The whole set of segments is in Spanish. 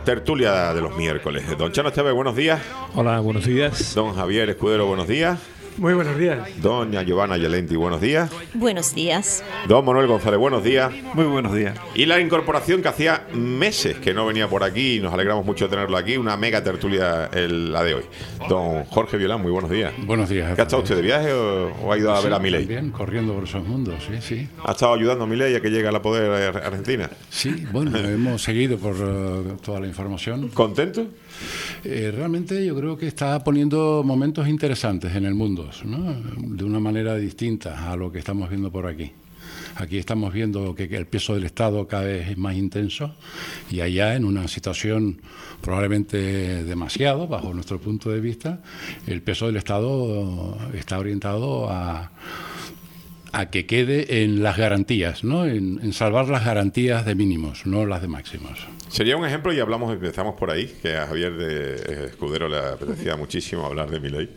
tertulia de los miércoles. Don Chano Esteve, buenos días. Hola, buenos días. Don Javier Escudero, buenos días. Muy buenos días. Doña Giovanna Yelenti, buenos días. Buenos días. Don Manuel González, buenos días. Muy buenos días. Y la incorporación que hacía meses que no venía por aquí, y nos alegramos mucho de tenerlo aquí, una mega tertulia la de hoy. Don Jorge Violán, muy buenos días. Buenos días. ¿Qué ha estado usted de viaje o ha ido a ver a Milei? Bien, corriendo por esos mundos, sí. ¿Ha estado ayudando a Milei a que llegue a la poder Argentina? Sí, bueno, hemos seguido por toda la información. ¿Contento? Realmente yo creo que está poniendo momentos interesantes en el mundo, ¿no? De una manera distinta a lo que estamos viendo por aquí. Aquí estamos viendo que el peso del Estado cada vez es más intenso y allá, en una situación probablemente demasiado, bajo nuestro punto de vista, el peso del Estado está orientado a que quede en las garantías, ¿no? En salvar las garantías de mínimos, no las de máximos. Sería un ejemplo, y empezamos por ahí, que a Javier de Escudero le apetecía muchísimo hablar de Milei.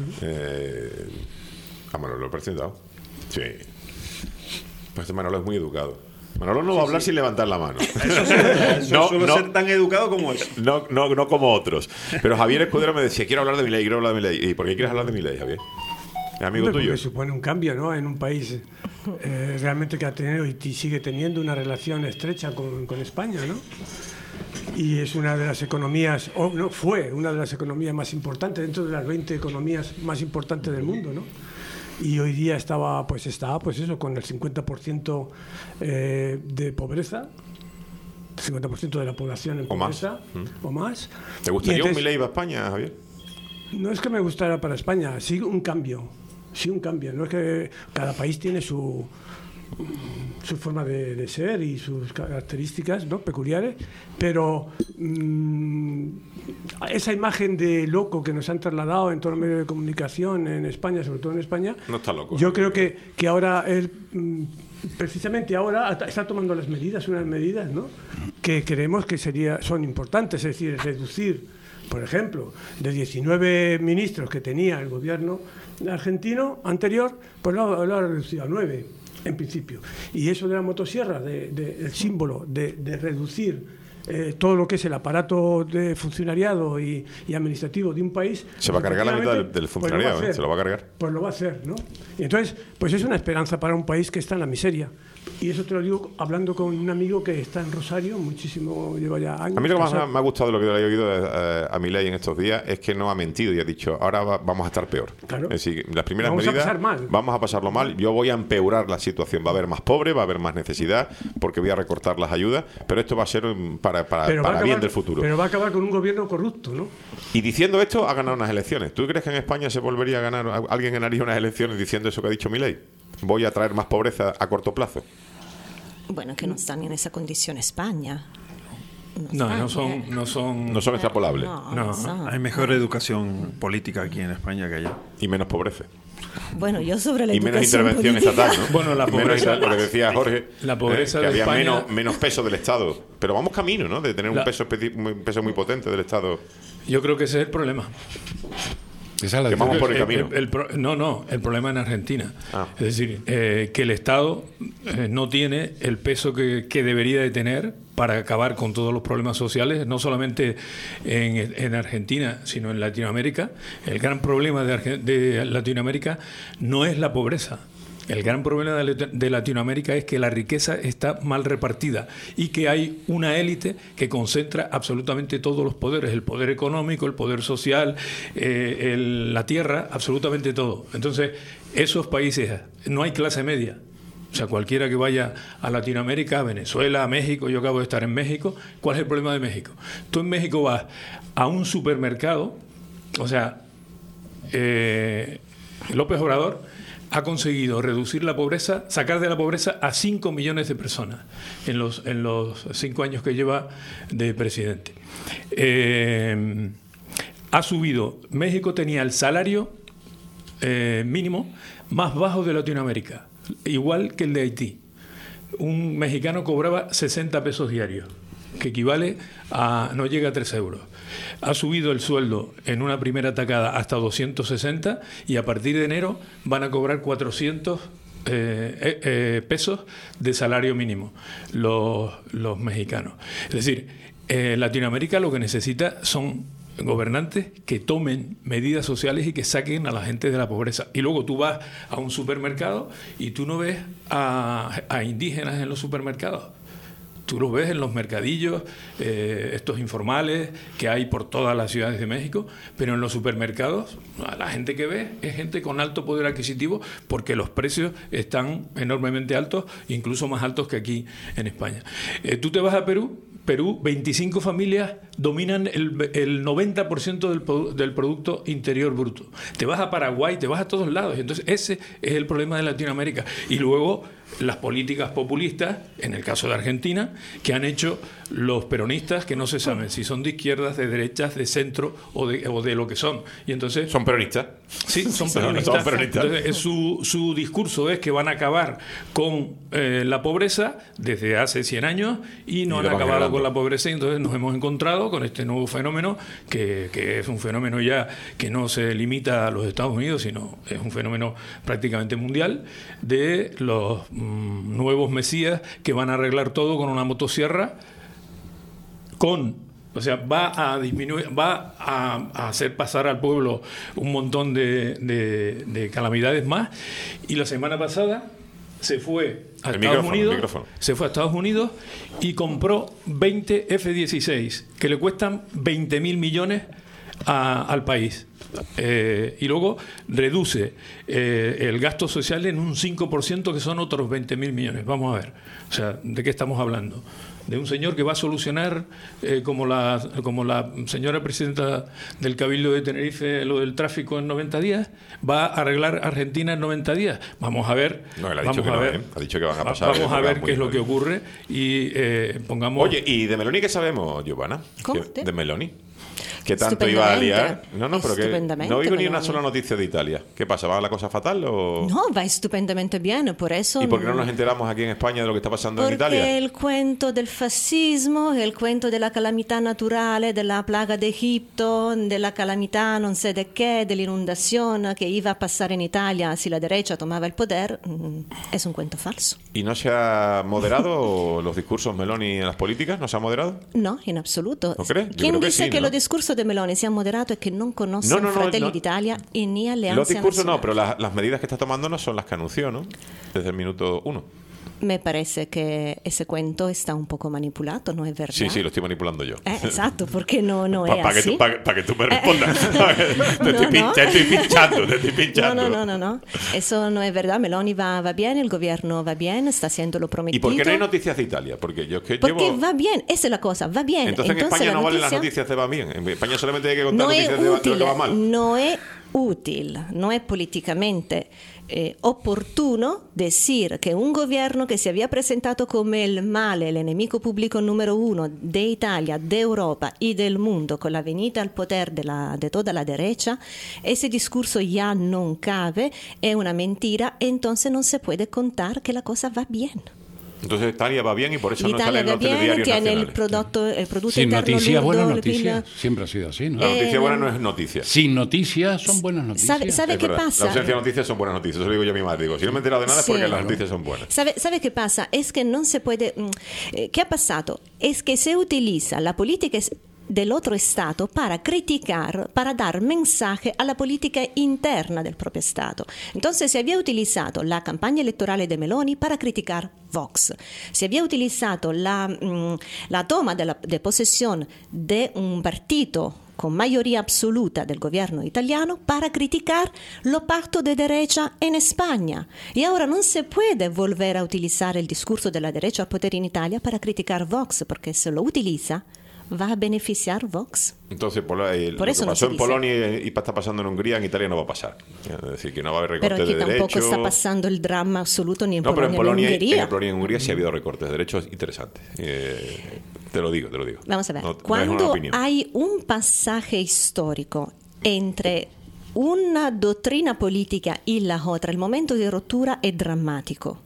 A Manolo lo he presentado. Sí. Pues Manolo es muy educado. Manolo no va a hablar sin levantar la mano. Eso suelo ser tan educado como es. No como otros. Pero Javier Escudero me decía, quiero hablar de Milei. ¿Y por qué quieres hablar de Milei, Javier? ¿Es amigo tuyo? Porque supone un cambio, ¿no? En un país realmente que ha tenido y sigue teniendo una relación estrecha con España, ¿no? Y es una de las economías, fue una de las economías más importantes, dentro de las 20 economías más importantes del mundo, ¿no? Y hoy día está eso, con el 50% de pobreza, 50% de la población en pobreza, o más. ¿Te gustaría un Milei para España, Javier? No es que me gustara para España, sí un cambio. No es que cada país tiene su forma de ser y sus características, ¿no?, peculiares, pero esa imagen de loco que nos han trasladado en todos los medios de comunicación en España, sobre todo en España, no está loco. Yo creo que ahora él, precisamente ahora, está tomando unas medidas, ¿no?, que creemos que son importantes, es decir, reducir, por ejemplo, de 19 ministros que tenía el gobierno argentino anterior, pues lo ha reducido a 9, en principio. Y eso de la motosierra, el símbolo de reducir todo lo que es el aparato de funcionariado y administrativo de un país... Se va a cargar la mitad del funcionariado, se lo va a cargar. Pues lo va a hacer, ¿no? Y entonces, pues es una esperanza para un país que está en la miseria. Y eso te lo digo hablando con un amigo que está en Rosario, muchísimo, lleva ya años. A mí lo que más me ha gustado de lo que le he oído a Milei en estos días es que no ha mentido y ha dicho, ahora vamos a estar peor. Claro. Es decir, las primeras medidas vamos a pasarlo mal, yo voy a empeorar la situación, va a haber más pobres, va a haber más necesidad, porque voy a recortar las ayudas, pero esto va a ser para bien del futuro. Pero va a acabar con un gobierno corrupto, ¿no? Y diciendo esto, ha ganado unas elecciones. ¿Tú crees que en España se volvería a ganar, alguien ganaría unas elecciones diciendo eso que ha dicho Milei? Voy a traer más pobreza a corto plazo. Bueno, que no están en esa condición España. No son extrapolables. No, hay mejor educación política aquí en España que allá. Y menos pobreza. Bueno, yo sobre la y menos intervención estatal, ¿no? Bueno, la pobreza, lo que decía Jorge, la pobreza que había de España, menos peso del Estado. Pero vamos camino, ¿no? De tener un peso muy potente del Estado. Yo creo que ese es el problema. Que vamos por el camino. El problema en Argentina. Es decir, que el Estado no tiene el peso que debería de tener para acabar con todos los problemas sociales, no solamente en Argentina, sino en Latinoamérica. El gran problema de Latinoamérica no es la pobreza. El gran problema de Latinoamérica es que la riqueza está mal repartida y que hay una élite que concentra absolutamente todos los poderes, el poder económico, el poder social, la tierra, absolutamente todo. Entonces, esos países, no hay clase media. O sea, cualquiera que vaya a Latinoamérica, a Venezuela, a México, yo acabo de estar en México, ¿cuál es el problema de México? Tú en México vas a un supermercado, o sea, López Obrador ha conseguido reducir la pobreza, sacar de la pobreza a 5 millones de personas en los 5 años que lleva de presidente. Ha subido, México tenía el salario mínimo más bajo de Latinoamérica, igual que el de Haití. Un mexicano cobraba 60 pesos diarios, que equivale a, no llega a 3 euros. Ha subido el sueldo en una primera tacada hasta 260 y a partir de enero van a cobrar 400 pesos de salario mínimo los mexicanos. Es decir, Latinoamérica lo que necesita son gobernantes que tomen medidas sociales y que saquen a la gente de la pobreza. Y luego tú vas a un supermercado y tú no ves a indígenas en los supermercados. Tú los ves en los mercadillos, estos informales que hay por todas las ciudades de México, pero en los supermercados la gente que ves es gente con alto poder adquisitivo, porque los precios están enormemente altos, incluso más altos que aquí en España. Tú te vas a Perú, 25 familias dominan el 90% del Producto Interior Bruto. Te vas a Paraguay, te vas a todos lados. Entonces ese es el problema de Latinoamérica. Y luego las políticas populistas, en el caso de Argentina, que han hecho los peronistas, que no se saben si son de izquierdas, de derechas, de centro o de lo que son. Y entonces ¿son peronistas? Sí, son peronistas. Son peronistas. Entonces, su discurso es que van a acabar con la pobreza desde hace 100 años y no han acabado con la pobreza. Y entonces nos hemos encontrado con este nuevo fenómeno que es un fenómeno ya que no se limita a los Estados Unidos, sino es un fenómeno prácticamente mundial, de los nuevos mesías que van a arreglar todo con una motosierra, o sea, va a disminuir, va a hacer pasar al pueblo un montón de calamidades más. Y la semana pasada se fue a Estados Unidos y compró 20 F-16 que le cuestan 20.000 millones al país. Y luego reduce el gasto social en un 5%, que son otros 20.000 millones. Vamos a ver, o sea, ¿de qué estamos hablando? De un señor que va a solucionar, como la señora presidenta del Cabildo de Tenerife, lo del tráfico en 90 días, va a arreglar Argentina en 90 días. Vamos a ver. No, él ha dicho que no, ha dicho que van a pasar. Vamos a ver qué es lo que ocurre y pongamos... Oye, ¿y de Meloni qué sabemos, Giovanna? ¿De Meloni? ¿Qué tanto iba a liar? No, pero que no oigo ni una sola noticia de Italia. ¿Qué pasa? ¿Va la cosa fatal o...? No, va estupendamente bien, por eso... ¿Y por qué no nos enteramos aquí en España de lo que está pasando en Italia? Porque el cuento del fascismo, el cuento de la calamidad natural, de la plaga de Egipto, de la calamidad no sé de qué, de la inundación que iba a pasar en Italia si la derecha tomaba el poder, es un cuento falso. ¿Y no se ha moderado los discursos Meloni en las políticas? ¿No se ha moderado? No, en absoluto. ¿No crees? ¿Quién dice que los discursos de Meloni se han moderado? Es que no conocen Fratelli d'Italia y ni Alleanza Los discursos Nazionale. no, pero las medidas que está tomando no son las que anunció, ¿no? Desde el minuto 1. Me parece que ese cuento está un poco manipulado, ¿no es verdad? Sí, lo estoy manipulando yo. Exacto, porque no es así. Para que tú me respondas. Te estoy pinchando. No. Eso no es verdad. Meloni va bien, el gobierno va bien, está haciendo lo prometido. ¿Y por qué no hay noticias de Italia? Porque va bien, esa es la cosa, va bien. Entonces en España no valen las noticias de va bien. En España solamente hay que contar noticias de lo que va mal. No es útil, no es políticamente oportuno decir que un gobierno que se había presentado como el mal, el enemigo público número 1 de Italia, de Europa y del mundo con la venida al poder de toda la derecha, ese discurso ya no cabe, es una mentira, entonces no se puede contar que la cosa va bien. Entonces Italia va bien y por eso no sale en los telediarios nacionales. Tiene el producto sin interno noticias, buenas lurdo, noticias. Siempre ha sido así, ¿no? La noticia buena no es noticia. Sin noticias son buenas noticias. ¿Sabe qué pasa? La ausencia de noticias son buenas noticias. Eso lo digo yo a mi madre. Digo, si no me he enterado de nada es porque las noticias son buenas. ¿Sabe qué pasa? Es que no se puede... ¿Qué ha pasado? Es que se utiliza la política del otro Estado para criticar, para dar mensaje a la política interna del propio Estado. Entonces se había utilizado la campaña electoral de Meloni para criticar Vox. Se había utilizado la toma de posesión de un partido con mayoría absoluta del gobierno italiano para criticar los pactos de derecha en España. Y ahora no se puede volver a utilizar el discurso de la derecha al poder en Italia para criticar Vox, porque se lo utiliza va a beneficiar Vox. Entonces, lo que pasó en Polonia y está pasando en Hungría, en Italia no va a pasar. Es decir, que no va a haber recortes de derechos. Pero aquí tampoco está pasando el drama absoluto ni en Polonia ni en Hungría. En Polonia y en Hungría sí ha habido recortes de derechos interesantes. Te lo digo. Vamos a ver. Cuando hay un pasaje histórico entre una doctrina política y la otra, el momento de ruptura es dramático.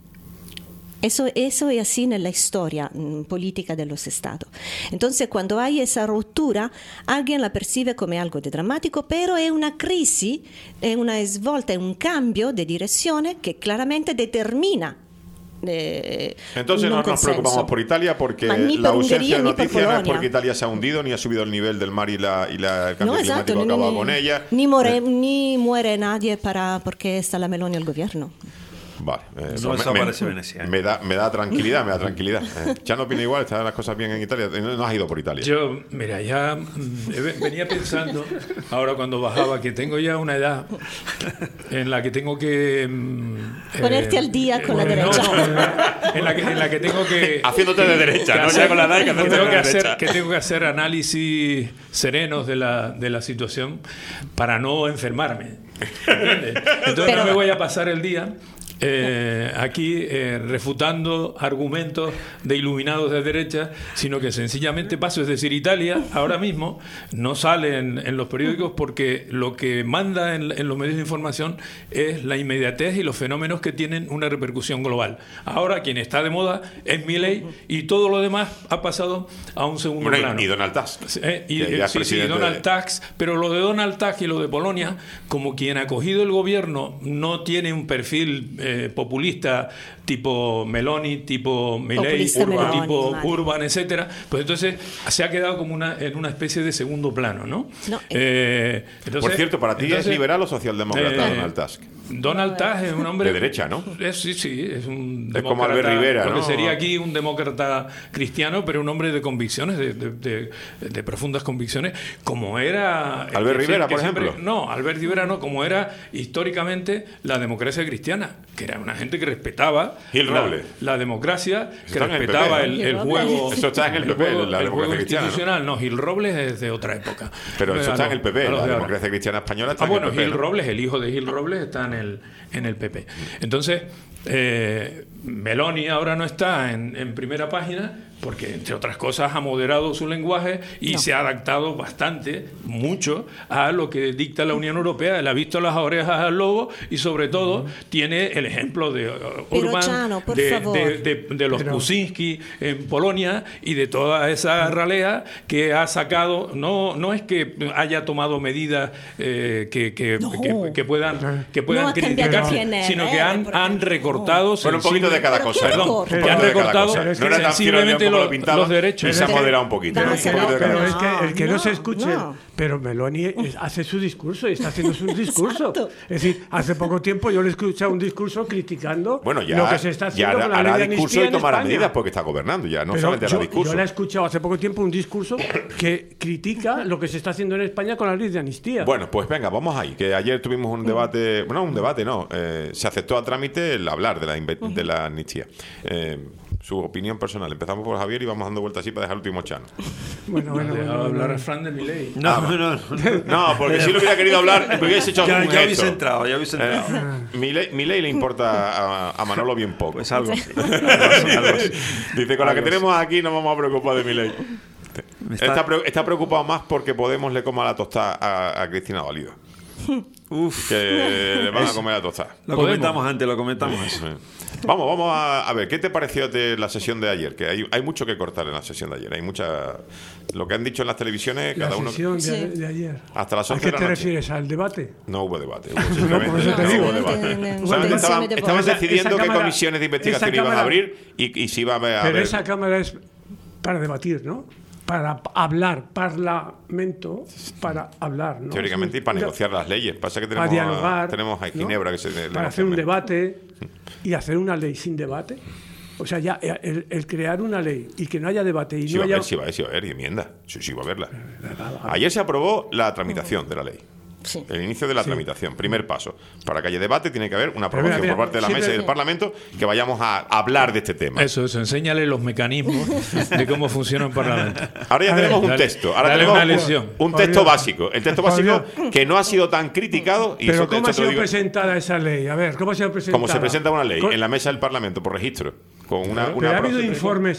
Eso es así en la historia política de los estados. Entonces, cuando hay esa ruptura, alguien la percibe como algo de dramático, pero es una crisis, es una svolta, es un cambio de dirección que claramente determina Entonces no nos preocupamos por Italia porque la ausencia de noticias no es porque Italia se ha hundido ni ha subido el nivel del mar y el cambio climático ha acabado con ella. Ni muere nadie porque está la Meloni al gobierno. Vale, no desaparece Venecia. Me da tranquilidad, ¿Ya no opina igual? ¿Están las cosas bien en Italia? No has ido por Italia. Yo, mira, ya venía pensando, ahora cuando bajaba, que tengo ya una edad en la que tengo que... ponerte al día con la derecha. En la que tengo que... Haciéndote de derecha, ¿no? Ya con la edad que tengo que hacer análisis serenos de la situación para no enfermarme. ¿Entiendes? Entonces no me voy a pasar el día... aquí refutando argumentos de iluminados de derecha, sino que sencillamente paso. Es decir, Italia ahora mismo no sale en los periódicos porque lo que manda en los medios de información es la inmediatez y los fenómenos que tienen una repercusión global. Ahora quien está de moda es Milei y todo lo demás ha pasado a un segundo plano. Y Donald Tusk. Sí, Donald Tusk, pero lo de Donald Tusk y lo de Polonia, como quien ha cogido el gobierno no tiene un perfil populista tipo Meloni, tipo Milei, tipo Urban, etcétera, pues entonces se ha quedado como en una especie de segundo plano, ¿no? Entonces, por cierto, ¿para ti es liberal o socialdemócrata Donald Tusk? Donald Tusk es un hombre... De derecha, ¿no? Sí, es un demócrata... Es como Albert Rivera, porque ¿no? sería aquí un demócrata cristiano, pero un hombre de convicciones, de profundas convicciones, como era... Albert Rivera, por ejemplo. No, Albert Rivera no, como era históricamente la democracia cristiana, que era una gente que respetaba la democracia, que respetaba el juego... Eso está en el PP, la democracia cristiana, ¿no? Gil Robles es de otra época. Pero eso está en el PP, la democracia cristiana española está en el PP. Gil Robles, el hijo de Gil Robles, está en el PP. Entonces, Meloni ahora no está en primera página porque, entre otras cosas, ha moderado su lenguaje y se ha adaptado mucho a lo que dicta la Unión Europea. Él ha visto las orejas al lobo y, sobre todo, tiene el ejemplo de Urban, de los Kuczynski en Polonia y de toda esa ralea que ha sacado. No es que haya tomado medidas que puedan criticarse, sino que han recortado... Bueno, un poquito de cada cosa. Que han recortado sensiblemente los derechos. Y se ha moderado un poquito. Pero es que el que no se escuche, pero Meloni hace su discurso y está haciendo su discurso. Es decir, hace poco tiempo yo le he escuchado un discurso criticando lo que se está haciendo con la ley de amnistía y tomará medidas porque está gobernando ya, no solamente hará discurso. Yo le he escuchado hace poco tiempo un discurso que critica lo que se está haciendo en España con la ley de amnistía. Bueno, pues venga, vamos ahí, que ayer tuvimos un debate, se aceptó a trámite el hablar de la amnistía. Su opinión personal. Empezamos por Javier y vamos dando vueltas así para dejar el último Chano. Bueno, hablar a Fran de Milei. No, porque si lo hubiera querido hablar, me hubiese hecho ya habéis entrado. Milei le importa a Manolo bien poco. Es algo así. Dice, con la que tenemos aquí no vamos a preocupar de Milei. Está preocupado más porque Podemos le coma la tostada a Cristina Valido. Que le van a comer la tostada. Lo comentamos antes. Vamos a ver, ¿qué te pareció de la sesión de ayer? Que hay mucho que cortar en la sesión de ayer. Hay mucha... Lo que han dicho en las televisiones, cada uno... La sesión de ayer. Hasta las 11 de la noche. ¿A qué te refieres? ¿Al debate? No hubo debate. Hubo debate. Estaban decidiendo qué comisiones de investigación iban a abrir y si iba a haber... Pero esa cámara es para debatir, ¿no? Para hablar, parlamento, para hablar, ¿no? Teóricamente, y para negociar las leyes. Pasa que tenemos, para dialogar, tenemos a Ginebra, ¿no? Para hacer un debate y hacer una ley sin debate. O sea, ya el crear una ley y que no haya debate y sí, no haya... Sí va a haber enmienda. Sí va a haberla. Ayer se aprobó la tramitación de la ley. Sí. El inicio de la tramitación, primer paso. Para que haya debate tiene que haber una aprobación por parte de la mesa y del Parlamento que vayamos a hablar de este tema. Eso, enséñale los mecanismos de cómo funciona un Parlamento. Ahora ya tenemos un texto. Ahora tenemos un texto básico. El texto básico que no ha sido tan criticado. Y pero ¿cómo ha sido presentada esa ley? A ver, ¿cómo ha sido presentada? Como se presenta una ley en la mesa del Parlamento por registro. Con una ha habido informes.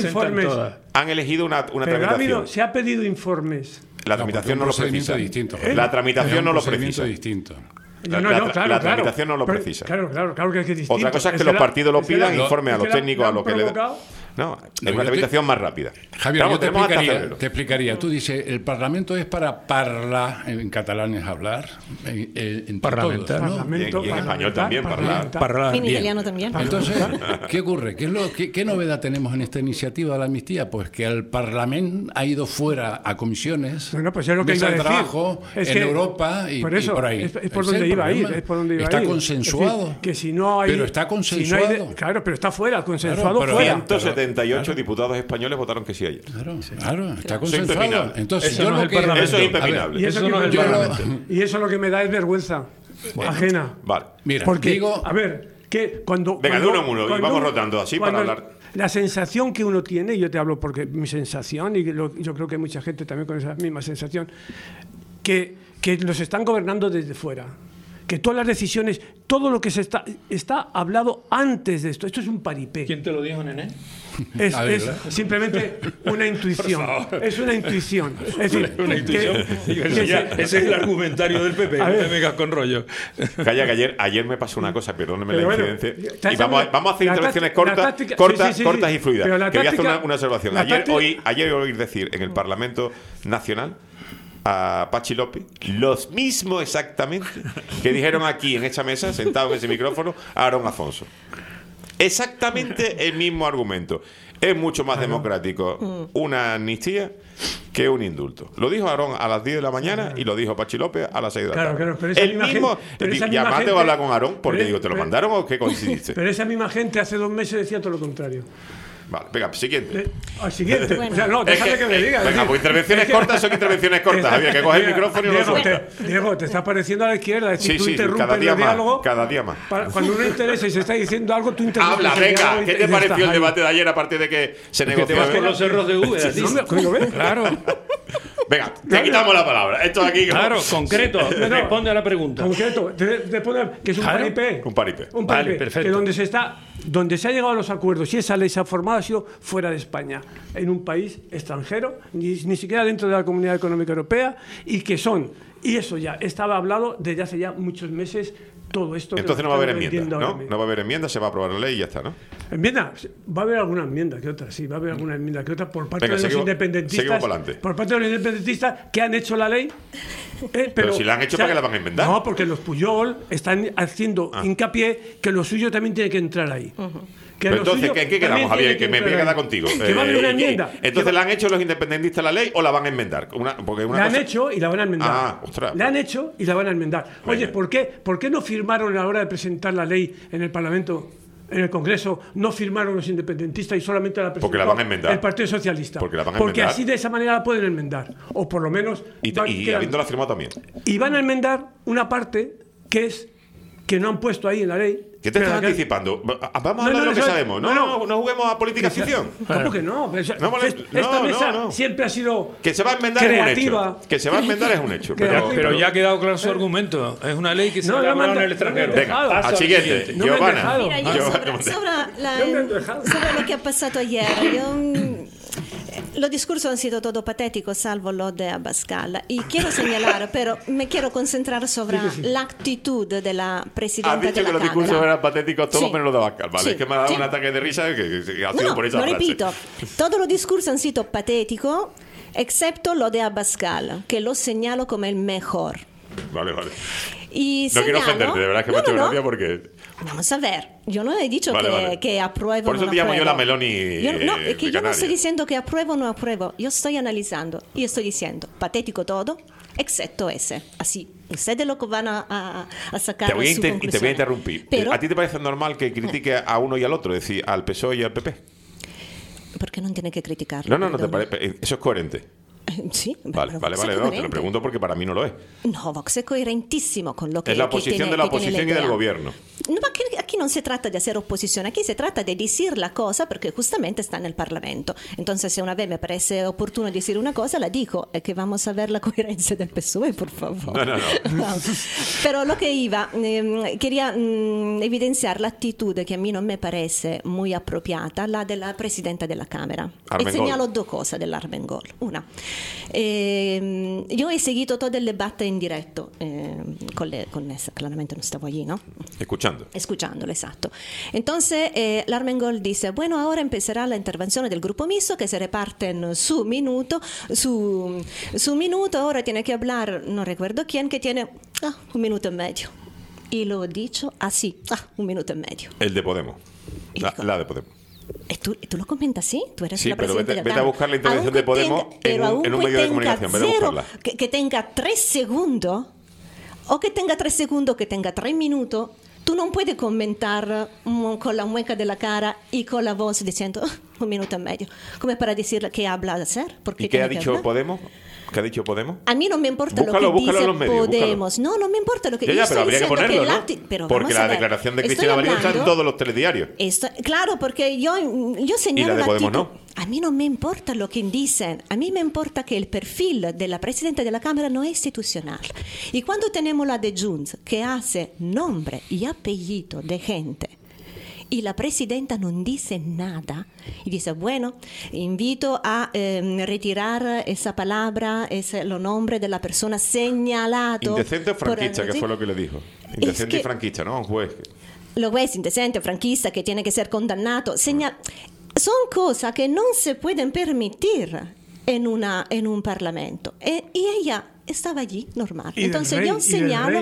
Han elegido una tramitación. Se ha pedido informes. La tramitación no lo precisa. Distinto. La tramitación no lo precisa. Distinto. La tramitación no lo precisa. Claro que es distinto. Otra cosa es que los partidos lo pidan, informe a los técnicos, a lo que le No, es una tramitación más rápida. Javier, yo te explicaría. Tú dices, el Parlamento es para parlar, en catalán es hablar, en parlamentar, todos, ¿no? Y en español también, parlar. En italiano también. Entonces, ¿qué ocurre? ¿Qué novedad tenemos en esta iniciativa de la amnistía? Pues que el Parlamento ha ido fuera a comisiones, pues es lo que iba a decir. trabajo en Europa y por ahí. Es por donde iba a ir. Está consensuado. Es decir, que si no hay, pero está consensuado. Claro, pero está fuera, consensuado fuera. 178 diputados españoles votaron que sí ayer. Claro, está consensuado. Entonces, eso no es el Parlamento. Eso es impepinable. Y eso no es el Parlamento. Y eso lo que me da es vergüenza ajena. Vale. Mira, porque, a ver, que cuando... Venga, de uno en uno, y vamos rotando así para hablar. La sensación que uno tiene, y yo te hablo porque mi sensación, y yo creo que hay mucha gente también con esa misma sensación, que nos están gobernando desde fuera. Que todas las decisiones, todo lo que se está hablado antes de esto. Esto es un paripé. ¿Quién te lo dijo, Nené? Es simplemente una intuición. Es una intuición. Es decir, una intuición. Ese es el argumentario del PP. No me megas con rollo. Calla, que ayer me pasó una cosa, perdóneme la incidencia. Y vamos a hacer intervenciones cortas y fluidas. Que voy a hacer una observación. Ayer oí decir en el Parlamento Nacional a Pachi López los mismos exactamente que dijeron aquí en esta mesa, sentado en ese micrófono, a Aarón Afonso. Exactamente el mismo argumento. Es mucho más democrático una amnistía que un indulto. Lo dijo Aarón a las 10 de la mañana y lo dijo Pachi López a las 6 de la tarde. Claro, pero esa misma y además te voy a hablar con Aarón porque digo, ¿te lo mandaron o qué coincidiste? Pero esa misma gente hace 2 meses decía todo lo contrario. Vale, venga, siguiente. Siguiente. Bueno. O sea, no, déjame que me diga. Venga, pues intervenciones cortas son intervenciones cortas. Había que coger el micrófono y lo suelta. Diego, te está pareciendo a la izquierda. Es decir, tú interrumpes cada día el diálogo. Cada día más. Cuando uno interesa y se está diciendo algo, tú interrumpes. Habla, venga. ¿Qué te pareció el debate de ayer a partir de que se negoció? Que te vas con los cerros de V. Claro. Venga, te quitamos la palabra. Esto aquí. Claro, concreto. Responde a la pregunta. Concreto. Que es un paripé. Un paripé. Vale, perfecto. Que donde se ha llegado a los acuerdos y esa ley se ha formado ha sido fuera de España, en un país extranjero, ni siquiera dentro de la Comunidad Económica Europea, y eso ya estaba hablado desde hace ya muchos meses. Todo esto. Entonces no va a haber enmienda, ¿no? No va a haber enmienda, se va a aprobar la ley y ya está, ¿no? Enmienda, va a haber alguna enmienda que otra, sí, va a haber alguna enmienda que otra por parte de los independentistas. Por parte de los independentistas que han hecho la ley. Pero si la han hecho, ¿para qué la van a enmendar? No, porque los Pujol están haciendo hincapié que lo suyo también tiene que entrar ahí. Pero entonces, ¿qué quedamos, Javier? Que me voy a quedar contigo. Que va a haber una enmienda. Entonces, ¿la han hecho los independentistas la ley o la van a enmendar? La han hecho y la van a enmendar. Ostras. La han hecho y la van a enmendar. Oye, ¿por qué no firmaron a la hora de presentar la ley en el Parlamento? En el Congreso no firmaron los independentistas y solamente la presentó el Partido Socialista. Porque así de esa manera la pueden enmendar. O por lo menos... Y habiéndola firmado también. Y van a enmendar una parte que es que no han puesto ahí en la ley. ¿Qué te estás anticipando? Vamos a hablar de lo que sabemos. No juguemos a política ficción. ¿Cómo que no? Esta mesa siempre ha sido que se va a enmendar creativa. Es un hecho. Que se va a enmendar es un hecho. Pero ya ha quedado claro su argumento. Es una ley que se llama en el extranjero. Venga, al siguiente. Giovanna. Sobre lo que ha pasado ayer, los discursos han sido todo patéticos, salvo lo de Abascal. Y quiero señalar, pero me quiero concentrar sobre la actitud de la presidenta de la Cámara. Has dicho que los discursos eran patéticos todos menos los de Abascal, ¿vale? Es que me ha dado un ataque de risa que ha sido por esa frase. Repito, todos los discursos han sido patéticos, excepto lo de Abascal, que lo señalo como el mejor. Vale. Y no quiero ofenderte, de verdad que me ha hecho gracia porque... Vamos a ver, yo no he dicho que apruebo. Por eso te llamo yo la Meloni. Yo no estoy diciendo que apruebo o no apruebo. Yo estoy analizando y estoy diciendo patético todo, excepto ese. Así, ustedes lo que van a sacar. Te voy a interrumpir. Pero, ¿a ti te parece normal que critique a uno y al otro, es decir, al PSOE y al PP? ¿Por qué no tiene que criticarlo? No te parece. Eso es coherente. Sí, vale, no, te lo pregunto porque para mí no lo es. No, Vox es coherentísimo con lo que es la posición de la oposición y del gobierno. No, aquí no se trata de hacer oposición, aquí se trata de decir la cosa porque justamente está en el Parlamento. Entonces, si una vez me parece oportuno decir una cosa, la digo. Es que vamos a ver la coherencia del PSOE, por favor. No. Pero lo que iba, quería evidenciar la actitud que a mí no me parece muy apropiata, la de la presidenta de la Cámara. Armengol. E señalo 2 cose dell'Armengol. Una, io ho seguito todo il dibattito in diretto con essa, claramente non stavo lì, no? Escuchando. escuchándolo, exacto. Entonces, L'Armengol dice, bueno, ahora empezará la intervención del grupo mixto, que se reparten su minuto, ahora tiene que hablar, no recuerdo quién, que tiene 1 minuto y medio. Y lo he dicho así, 1 minuto y medio. El de Podemos. La de Podemos. ¿Tú lo comentas así? Tú eres sí, la pero presidenta vete a buscar la intervención de Podemos en un medio de comunicación. Vete a buscarla. Que tenga 3 segundos, o que tenga 3 segundos, que tenga 3 minutos. Tú no puedes comentar con la mueca de la cara y con la voz diciendo 1 minuto y medio, como para decir qué habla de hacer. ¿Y qué ha dicho Podemos? ¿Qué ha dicho Podemos? A mí no me importa lo que dice Podemos. No me importa lo que dice. Pero habría que ponerlo, ¿no? Porque la declaración de Cristina Valido está en todos los telediarios. Claro, porque yo señalo ¿Y la de Podemos no? A mí no me importa lo que dicen. A mí me importa que el perfil de la presidenta de la Cámara no es institucional. Y cuando tenemos la de Junts, que hace nombre y apellido de gente, y la presidenta no dice nada y dice, bueno, invito a retirar esa palabra, ese el nombre de la persona señalado. Indecente o franquista, que fue lo que le dijo. Indecente y franquista, ¿no? Un juez. Lo juez indecente o franquista que tiene que ser condenado. Son cosas que no se pueden permitir en un parlamento. Y ella estaba allí normal. Entonces yo señalo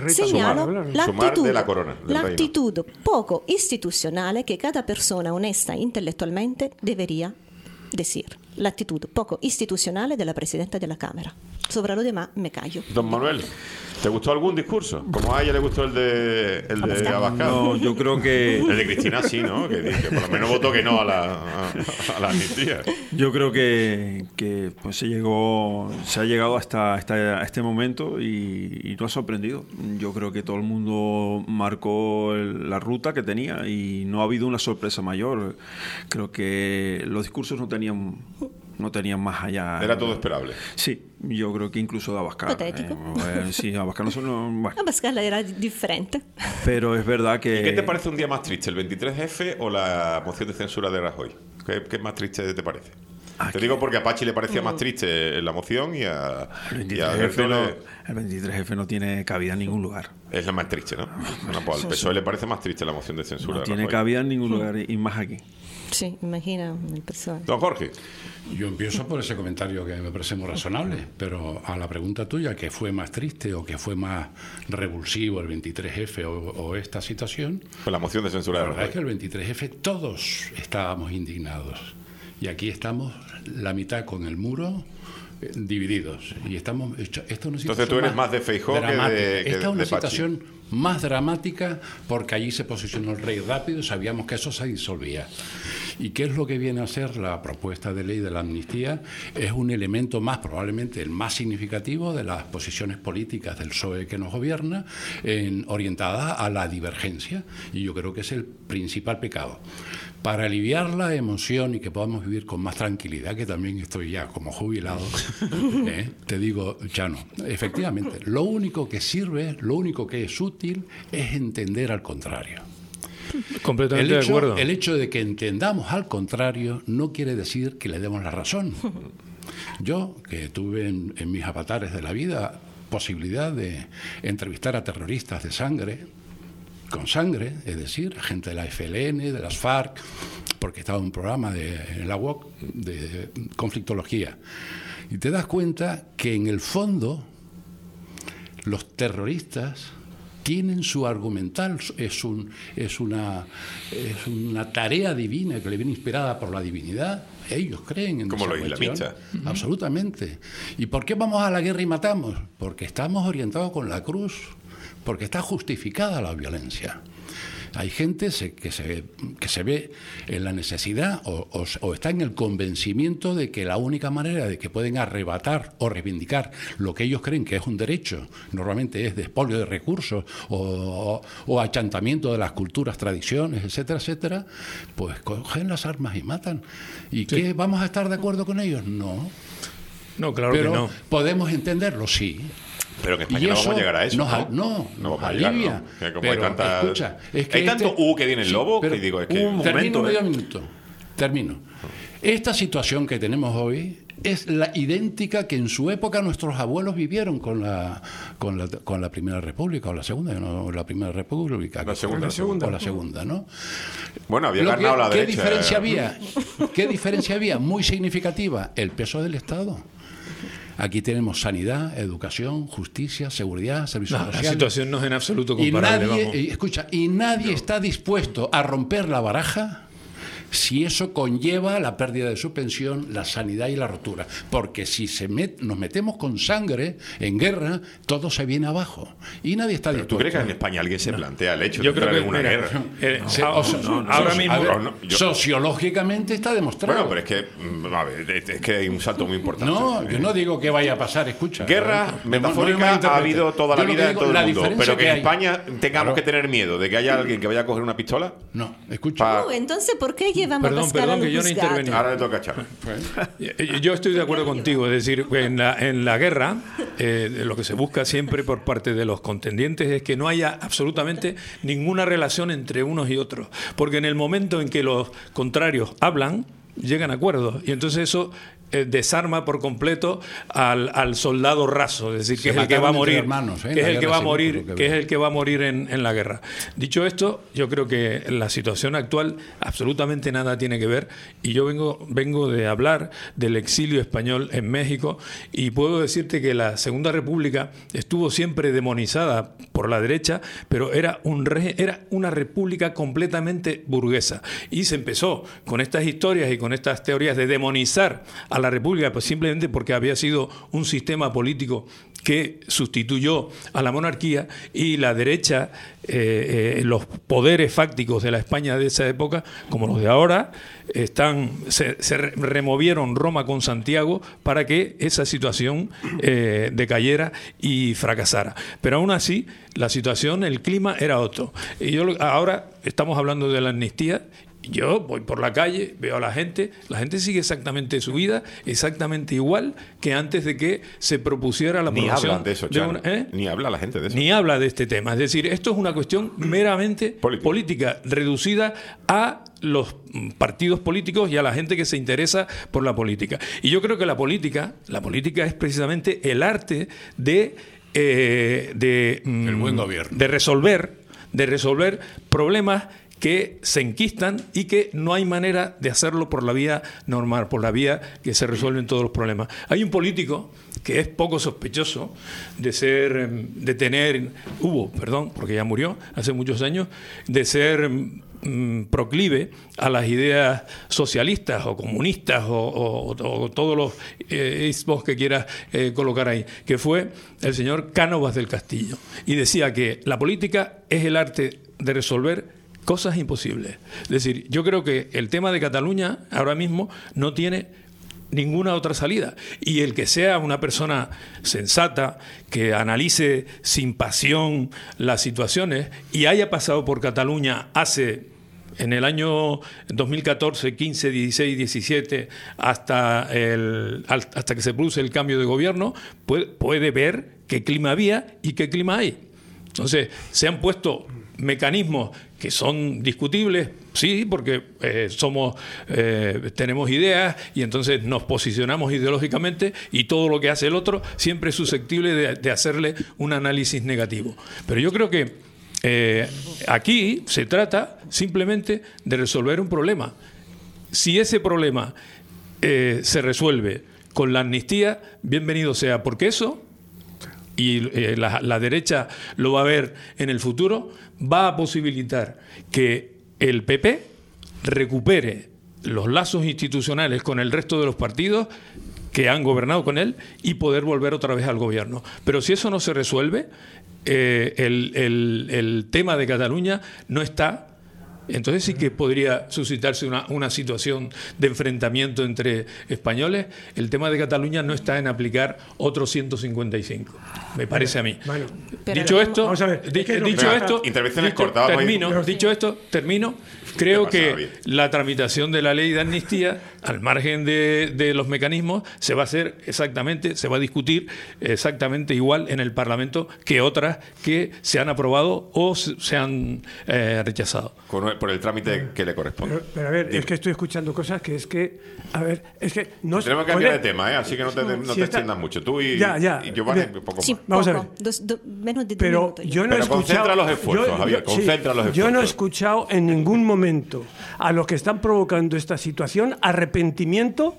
la actitud poco institucional que cada persona honesta intelectualmente debería decir. La actitud poco institucional de la presidenta de la Cámara. Sobre lo demás me callo. Don Manuel, ¿te gustó algún discurso? Como a ella le gustó el de Abascal. No, yo creo que... El de Cristina sí, ¿no? Que por lo menos votó que no a la amnistía. Yo creo que pues se ha llegado hasta este momento y no ha sorprendido. Yo creo que todo el mundo marcó la ruta que tenía y no ha habido una sorpresa mayor. Creo que los discursos no tenían más allá. Era todo esperable. Sí, yo creo que incluso de Abascal. Patético. Sí, Abascal bueno. Abascal era diferente. Pero es verdad que... ¿Y qué te parece un día más triste, el 23F o la moción de censura de Rajoy? ¿Qué más triste te parece? Te digo porque a Pachi le parecía más triste la moción y a el 23F no tiene cabida en ningún lugar. Es la más triste, ¿no? Bueno, pues al PSOE le parece más triste la moción de censura. No tiene cabida en ningún lugar y más aquí. Sí, imagina el PSOE. Don Jorge. Yo empiezo por ese comentario que me parece muy razonable, pero a la pregunta tuya, ¿qué fue más triste o qué fue más revulsivo, el 23F o esta situación? Pues la moción de censura de Rajoy. La verdad es que el 23F todos estábamos indignados. Y aquí estamos la mitad con el muro divididos. Y estamos... Entonces tú eres más de Feijóo que de Esta es una Pachi. situación más dramática porque allí se posicionó el rey rápido y sabíamos que eso se disolvía. ¿Y qué es lo que viene a ser la propuesta de ley de la amnistía? Es un elemento más, probablemente el más significativo de las posiciones políticas del PSOE que nos gobierna, orientada a la divergencia. Y yo creo que es el principal pecado. Para aliviar la emoción y que podamos vivir con más tranquilidad, que también estoy ya como jubilado, te digo, Chano, efectivamente, lo único que sirve, lo único que es útil es entender al contrario. Completamente de acuerdo. El hecho de que entendamos al contrario no quiere decir que le demos la razón. Yo, que tuve en mis avatares de la vida posibilidad de entrevistar a terroristas de sangre, con sangre, es decir, a gente de la FLN, de las FARC, porque estaba en un programa en la UOC de conflictología. Y te das cuenta que en el fondo los terroristas tienen su argumental, es una tarea divina que le viene inspirada por la divinidad. Ellos creen en como esa los islamistas. Absolutamente. ¿Y por qué vamos a la guerra y matamos? Porque estamos orientados con la cruz, porque está justificada la violencia. Hay gente que se ve en la necesidad o está en el convencimiento de que la única manera de que pueden arrebatar o reivindicar lo que ellos creen que es un derecho, normalmente es de expolio de recursos o achantamiento de las culturas, tradiciones, etcétera, etcétera, pues cogen las armas y matan. ¿Y sí. ¿Qué? ¿Vamos a estar de acuerdo con ellos? No. No, claro pero que no. ¿Podemos entenderlo? Sí. Pero en España no vamos a llegar a eso. No vamos a alivia. Llegar, ¿no? Como pero, hay tanta... escucha, es que hay tanto que viene el lobo que digo, es que... Termino. Esta situación que tenemos hoy es la idéntica que en su época nuestros abuelos vivieron con la Primera República, o la Segunda, no, la Primera República. La Segunda. O la Segunda, ¿no? Bueno, había ganado la derecha. ¿Qué diferencia había? Muy significativa, el peso del Estado. Aquí tenemos sanidad, educación, justicia, seguridad, servicios sociales. La situación no es en absoluto comparable. Y nadie está dispuesto a romper la baraja si eso conlleva la pérdida de su pensión, la sanidad y la rotura. Porque si nos metemos con sangre en guerra, todo se viene abajo. Y nadie está dispuesto. ¿Tú crees que en España alguien se plantea el hecho de entrar en una guerra? Ahora mismo... Sociológicamente está demostrado. Bueno, pero es que hay un salto muy importante. No, yo no digo que vaya a pasar, escucha. Guerra metafórica ha habido toda la vida en todo el mundo. Pero que en España tengamos que tener miedo de que haya alguien que vaya a coger una pistola. No, escucha. Entonces, ¿por qué llevamos Perdón, que yo no intervení. Ahora le toca a Charo. Yo estoy de acuerdo contigo. Es decir, en la guerra, lo que se busca siempre por parte de los contendientes es que no haya absolutamente ninguna relación entre unos y otros. Porque en el momento en que los contrarios hablan, llegan a acuerdos. Y entonces eso desarma por completo al soldado raso, es decir, que es el que va a morir, que es el que va a morir en la guerra. Dicho esto, yo creo que la situación actual absolutamente nada tiene que ver, y yo vengo de hablar del exilio español en México, y puedo decirte que la Segunda República estuvo siempre demonizada por la derecha, pero era una república completamente burguesa, y se empezó con estas historias y con estas teorías de demonizar a la República, pues simplemente porque había sido un sistema político que sustituyó a la monarquía, y la derecha, los poderes fácticos de la España de esa época, como los de ahora, se removieron Roma con Santiago para que esa situación decayera y fracasara. Pero aún así, la situación, el clima era otro. Y ahora estamos hablando de la amnistía. Yo voy por la calle, veo a la gente sigue exactamente su vida, exactamente igual que antes de que se propusiera la aprobación. Ni hablan de eso, ni habla la gente de eso. Ni habla de este tema. Es decir, esto es una cuestión meramente política, reducida a los partidos políticos y a la gente que se interesa por la política. Y yo creo que la política es precisamente el arte de el buen gobierno, de resolver problemas que se enquistan y que no hay manera de hacerlo por la vía normal, por la vía que se resuelven todos los problemas. Hay un político que es poco sospechoso porque ya murió hace muchos años, de ser proclive a las ideas socialistas o comunistas o todos los ismos que quieras colocar ahí, que fue el señor Cánovas del Castillo, y decía que la política es el arte de resolver cosas imposibles. Es decir, yo creo que el tema de Cataluña ahora mismo no tiene ninguna otra salida, y el que sea una persona sensata, que analice sin pasión las situaciones y haya pasado por Cataluña en el año 2014, 15, 16, 17, hasta que se produce el cambio de gobierno, puede ver qué clima había y qué clima hay. Entonces, se han puesto mecanismos que son discutibles, sí, porque tenemos ideas y entonces nos posicionamos ideológicamente, y todo lo que hace el otro siempre es susceptible de hacerle un análisis negativo. Pero yo creo que aquí se trata simplemente de resolver un problema. Si ese problema se resuelve con la amnistía, bienvenido sea, porque eso, y la derecha lo va a ver en el futuro, va a posibilitar que el PP recupere los lazos institucionales con el resto de los partidos que han gobernado con él y poder volver otra vez al gobierno. Pero si eso no se resuelve, el tema de Cataluña no está. Entonces sí que podría suscitarse una situación de enfrentamiento entre españoles. El tema de Cataluña no está en aplicar otro 155, me parece a mí. Bueno, dicho esto, termino. Creo que la tramitación de la ley de amnistía, al margen de los mecanismos, se va a discutir exactamente igual en el Parlamento que otras que se han aprobado o se han rechazado. por el trámite que le corresponde. Pero a ver, es que estoy escuchando cosas que es que... A ver, es que... No, tenemos que cambiar de tema, ¿eh? Así que no te extiendas mucho. Tú y Giovanni, poco más. Sí, vamos poco, a ver. Menos de 2 pero minutos. yo no he escuchado... Concentra los esfuerzos, Javier, concentra los esfuerzos. Yo no he escuchado en ningún momento a los que están provocando esta situación arrepentimiento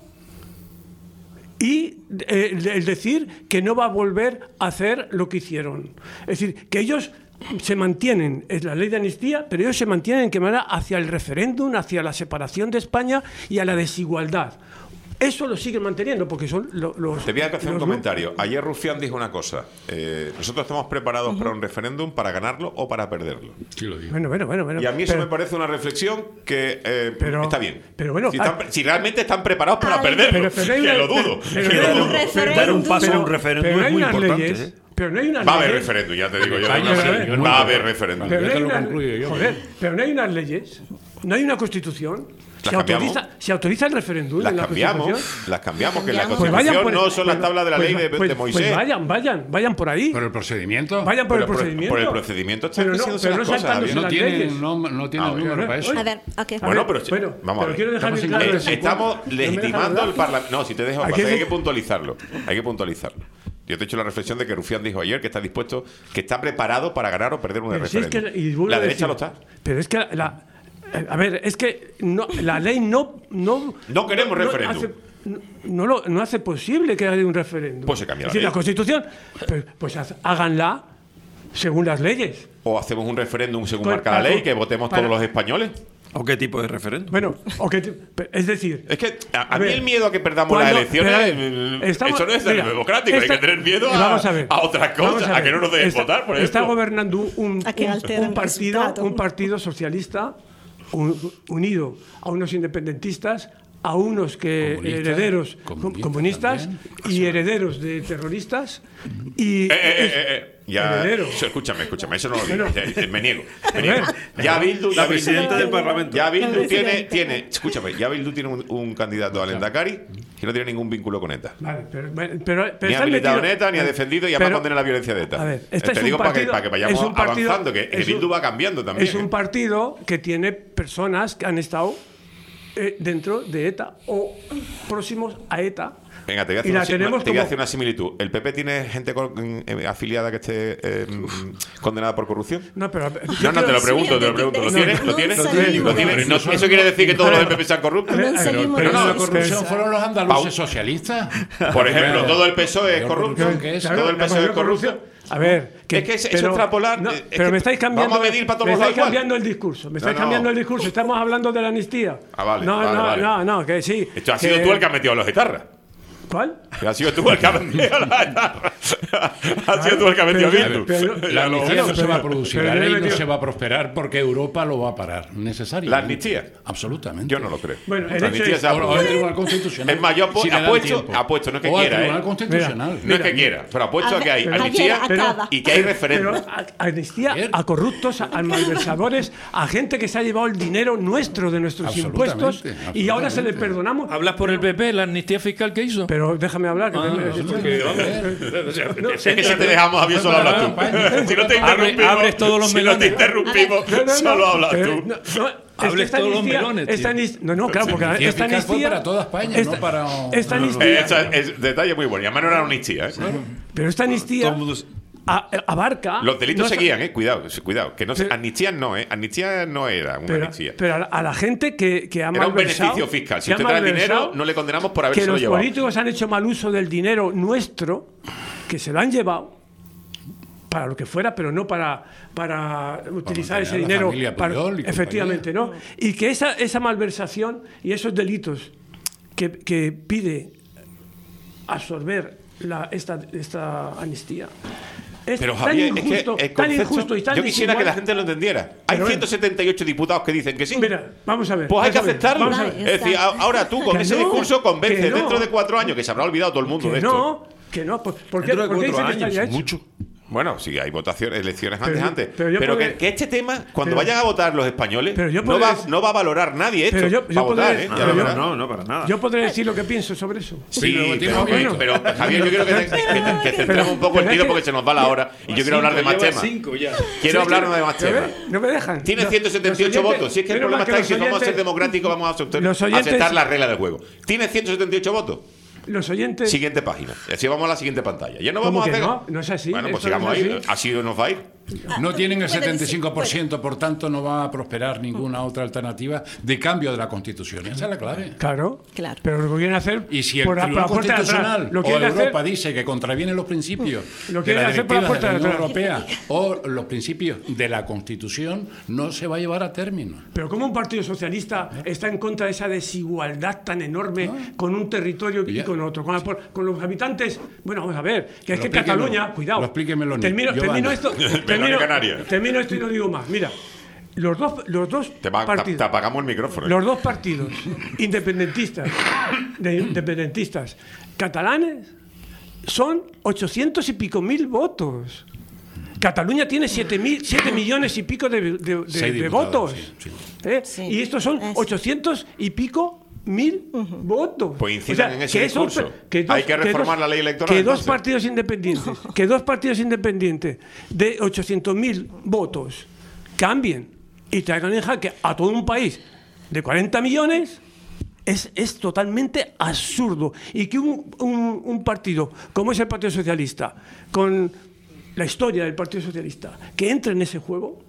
y el decir que no va a volver a hacer lo que hicieron. Es decir, que ellos se mantienen, es la ley de amnistía, pero ellos se mantienen en que manera hacia el referéndum, hacia la separación de España y a la desigualdad. Eso lo siguen manteniendo porque son los... Te voy a hacer un comentario. Ayer Rufián dijo una cosa. Nosotros estamos preparados para un referéndum para ganarlo o para perderlo. Sí, lo digo. Bueno. Y a mí eso me parece una reflexión que está bien. Pero bueno, si realmente están preparados para perderlo, que lo dudo. Dar un paso a un referéndum es muy importante. Pero no hay una Va a haber referéndum, ya te digo yo. Va a haber referéndum. Pero no hay unas leyes, no hay una constitución. Se autoriza el referéndum. Las cambiamos, que en la Constitución no son las tablas de la ley de Moisés. Vayan por ahí. ¿Por el procedimiento? Vayan por el procedimiento. Por el procedimiento están diciéndose las cosas. No tienen número para eso. A ver, okay. Pero vamos a ver. Quiero dejar claro estamos legitimando el Parlamento. No, si te dejo pasar, hay que puntualizarlo. Yo te he hecho la reflexión de que Rufián dijo ayer que está dispuesto, que está preparado para ganar o perder un referéndum. La derecha lo está. Pero es que a ver, es que la ley no queremos referéndum. No hace posible que haya un referéndum. Pues se cambia la ley. ley. La Constitución, pues háganla según las leyes. O hacemos un referéndum según marca la ley, que votemos todos los españoles. ¿O qué tipo de referéndum? Bueno, es decir... Es que a mí el miedo a que perdamos las elecciones, eso no es democrático. Hay que tener miedo a otras cosas, a que no nos dejen votar, por ejemplo. Está gobernando un partido socialista unido a unos independentistas, a unos herederos comunistas y herederos de terroristas y escúchame, eso no lo digo. Me niego. Ya Bildu, la presidenta del Parlamento. Ya Bildu tiene un candidato al Endacari que no tiene ningún vínculo con ETA. Vale, pero ni ha militado en ETA, ni ha defendido y además condena la violencia de ETA. A ver, te digo para que vayamos avanzando, que Bildu va cambiando también. Es un partido que tiene personas que han estado dentro de ETA o próximos a ETA. Venga, te voy a hacer una similitud. ¿El PP tiene gente afiliada que esté condenada por corrupción? No, pero... No, te lo pregunto. ¿Lo tienes? ¿Eso quiere decir que todos los del PP sean corruptos? Pero la corrupción fueron los andaluces socialistas. Por ejemplo, todo el PSOE es corrupto. Todo el PSOE es corrupto. A ver, es que eso extrapolar. Pero me estáis cambiando. Vamos a medir para todos los cambiando el discurso. Cambiando el discurso. Estamos hablando de la amnistía. Vale. No, que sí. Esto ha sido tú el que has metido a los guitarras. ¿Cuál? Ha sido tú el que ha metido a la guitarra. Ha sido tú el que ha metido a Bildu. La amnistía no se va a producir. La ley no se va a prosperar porque Europa lo va a parar. Necesario. ¿La amnistía? Absolutamente. Yo no lo creo. Bueno, la amnistía se o el Tribunal Constitucional. Es más, yo apuesto, no es que quiera. El Tribunal Constitucional. No es que quiera, pero apuesto a que hay amnistía y que hay referéndum. Amnistía a corruptos, a malversadores, a gente que se ha llevado el dinero nuestro de nuestros impuestos y ahora se le perdonamos. ¿Hablas por el PP, la amnistía fiscal que hizo? Pero déjame hablar. Es que si te dejamos a mí solo hablas tú. Si no te interrumpimos, abres todos los melones. Si no te interrumpimos, solo hablas tú. Hables todos los melones. No, claro, porque esta amnistía fue para toda España, no para... Esta amnistía... Es detalle muy bueno. Y además no era una amnistía. Pero esta amnistía... abarca... Los delitos seguían, cuidado. Que no, amnistía no, Amnistía no era una amnistía. Pero a la gente que ha malversado... Era un beneficio fiscal. Si usted trae dinero, no le condenamos por haberse lo llevado. Que los políticos han hecho mal uso del dinero nuestro, que se lo han llevado para lo que fuera, pero no para utilizar ese dinero efectivamente, ¿no? Y que esa malversación y esos delitos que pide absorber esta amnistía es pero tan Javier, injusto, es que tan injusto y tan yo quisiera desigual. Que la gente lo entendiera. Hay 178 diputados que dicen que sí. Mira, vamos a ver. Pues hay que aceptarlo. Vale, es decir, ahora tú con ese discurso convences dentro de 4 años, que se habrá olvidado todo el mundo de esto. ¿Por qué dice que está ya hecho? Mucho. Bueno, sí, hay votaciones, elecciones antes. Pero que este tema, cuando vayan a votar los españoles, no va a valorar nadie esto. Yo votar, No, para nada. Yo podré decir lo que pienso sobre eso. Sí, pero Javier, yo quiero que centremos un poco el tiro porque se nos va la hora y yo quiero hablar de más temas. Quiero hablar de más temas. No me dejan. Tiene 178 votos. Si es que el problema está en que si vamos a ser democráticos, vamos a aceptar las reglas del juego. Tiene 178 votos. Los oyentes. Siguiente página. Así vamos a la siguiente pantalla. Ya no vamos a hacer. No es así. Bueno, pues sigamos ahí. Así nos va a ir. No tienen el 75%, por tanto no va a prosperar ninguna otra alternativa de cambio de la Constitución. Esa es la clave. Claro. Pero lo que quieren hacer. Y si el Tribunal Constitucional o Europa dice que contraviene los principios de la directiva de la Unión Europea o los principios de la Constitución, no se va a llevar a término. Pero ¿cómo un partido socialista está en contra de esa desigualdad tan enorme con un territorio y con otro? Con los habitantes. Bueno, vamos a ver. Que es que Cataluña. Cuidado. Explíquemelo. Termino esto. Termino esto y no digo más. Mira, los dos partidos. Te apagamos el micrófono. Los dos partidos independentistas catalanes son 800 y pico mil votos. Cataluña tiene 7 millones y pico de votos. Sí. Y estos son 800 y pico mil votos. Pues incidan en ese discurso. Hay que reformar la ley electoral. Que dos partidos independientes de 800.000 votos cambien y traigan en jaque a todo un país de 40 millones es totalmente absurdo. Y que un partido como es el Partido Socialista, con la historia del Partido Socialista, que entre en ese juego,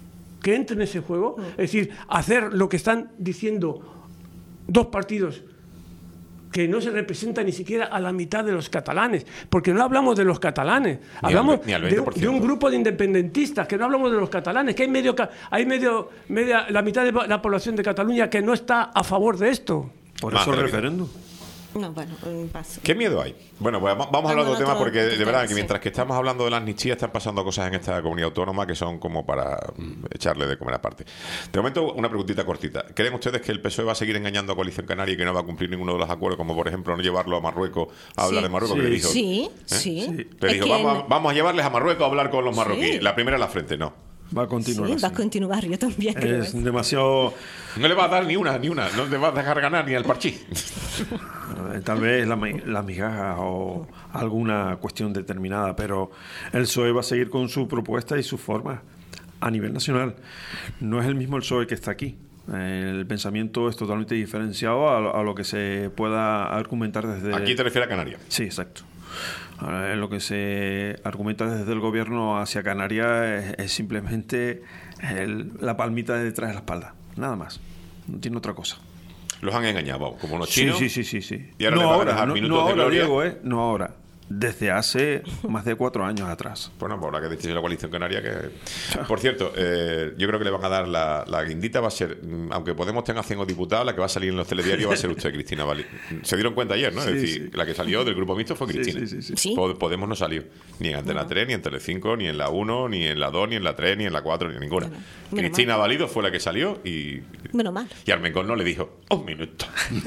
es decir, hacer lo que están diciendo dos partidos que no se representan ni siquiera a la mitad de los catalanes, porque no hablamos de los catalanes, hablamos de un grupo de independentistas, que no hablamos de los catalanes, que hay la mitad de la población de Cataluña que no está a favor de esto. Por eso el referéndum. No, bueno, paso. ¿Qué miedo hay? Bueno, pues vamos a hablar de otro tema porque de verdad que mientras que estamos hablando de la amnistía están pasando cosas en esta comunidad autónoma que son como para echarle de comer aparte. De momento, una preguntita cortita. ¿Creen ustedes que el PSOE va a seguir engañando a Coalición Canaria y que no va a cumplir ninguno de los acuerdos, como por ejemplo no llevarlo a Marruecos a hablar de Marruecos? Le dijo, le dijo, vamos a llevarles a Marruecos a hablar con los marroquíes. Sí. La primera en la frente, no. Va a continuar. Sí, va a continuar, yo también creo. Es demasiado. No le va a dar ni una. No le va a dejar ganar ni al parchí. Tal vez la migaja o alguna cuestión determinada, pero el PSOE va a seguir con su propuesta y su forma a nivel nacional. No es el mismo el PSOE que está aquí. El pensamiento es totalmente diferenciado a lo que se pueda argumentar desde. Aquí te refieres a Canarias. Sí, exacto. Lo que se argumenta desde el gobierno hacia Canarias es simplemente la palmita de detrás de la espalda, nada más, no tiene otra cosa. Los han engañado, como unos chinos. Sí. Y ahora no ahora, Diego, no ahora. Desde hace más de 4 años atrás. Bueno, por la que decís la Coalición Canaria que... Por cierto, yo creo que le van a dar la guindita, va a ser, aunque Podemos tenga 100 diputados, la que va a salir en los telediarios va a ser usted, Cristina Valido. Se dieron cuenta ayer, ¿no? Sí, es decir, la que salió del Grupo Mixto fue Cristina. Sí. Podemos no salió. Ni en Antena 3, ni en Telecinco, ni en la 1, ni en la 2, ni en la 3, ni en la 4, ni en ninguna. Cristina Valido fue la que salió y... Menos mal. Y Armengol no le dijo, un minuto.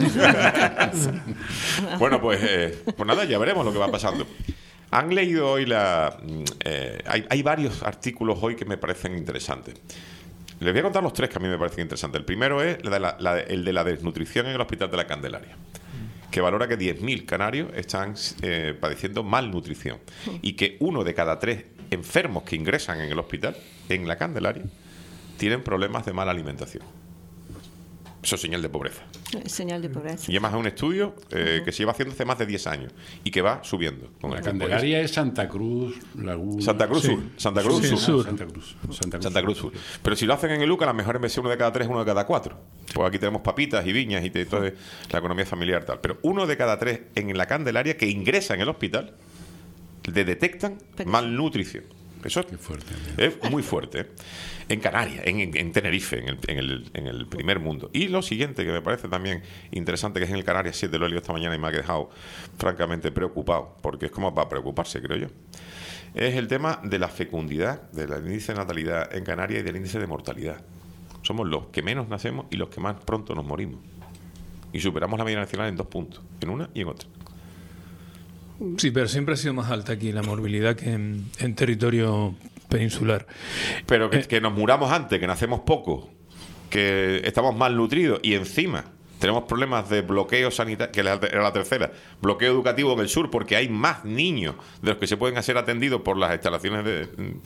Bueno, pues nada, ya veremos lo que va pasando. Han leído hoy hay varios artículos hoy que me parecen interesantes. Les voy a contar los 3 que a mí me parecen interesantes. El primero es el de la desnutrición en el Hospital de la Candelaria, que valora que 10.000 canarios están padeciendo malnutrición y que 1 de cada 3 enfermos que ingresan en el hospital, en la Candelaria, tienen problemas de mala alimentación. Eso es señal de pobreza. Señal de pobreza. Y además es un estudio que se lleva haciendo hace más de 10 años y que va subiendo. Con la Candelaria es Santa Cruz, Santa Cruz Sur. Santa Cruz Sur. Santa Cruz Sur. Pero si lo hacen en el UCA, a lo mejor en vez de 1 de cada 3, 1 de cada 4. Pues aquí tenemos papitas y viñas y todo la economía familiar tal. Pero 1 de cada 3 en la Candelaria que ingresa en el hospital le detectan malnutrición. Eso es muy fuerte. En Canarias, en Tenerife, en el primer mundo. Y lo siguiente que me parece también interesante, que es en el Canarias 7, lo he leído esta mañana y me ha dejado francamente preocupado, porque es como para preocuparse, creo yo, es el tema de la fecundidad, del índice de natalidad en Canarias y del índice de mortalidad. Somos los que menos nacemos y los que más pronto nos morimos. Y superamos la media nacional en 2 puntos, en una y en otra. Sí, pero siempre ha sido más alta aquí la morbilidad que en territorio peninsular. Pero que nos muramos antes, que nacemos poco, que estamos mal nutridos y encima tenemos problemas de bloqueo sanitario, que era la tercera, bloqueo educativo en el sur, porque hay más niños de los que se pueden hacer atendidos por las instalaciones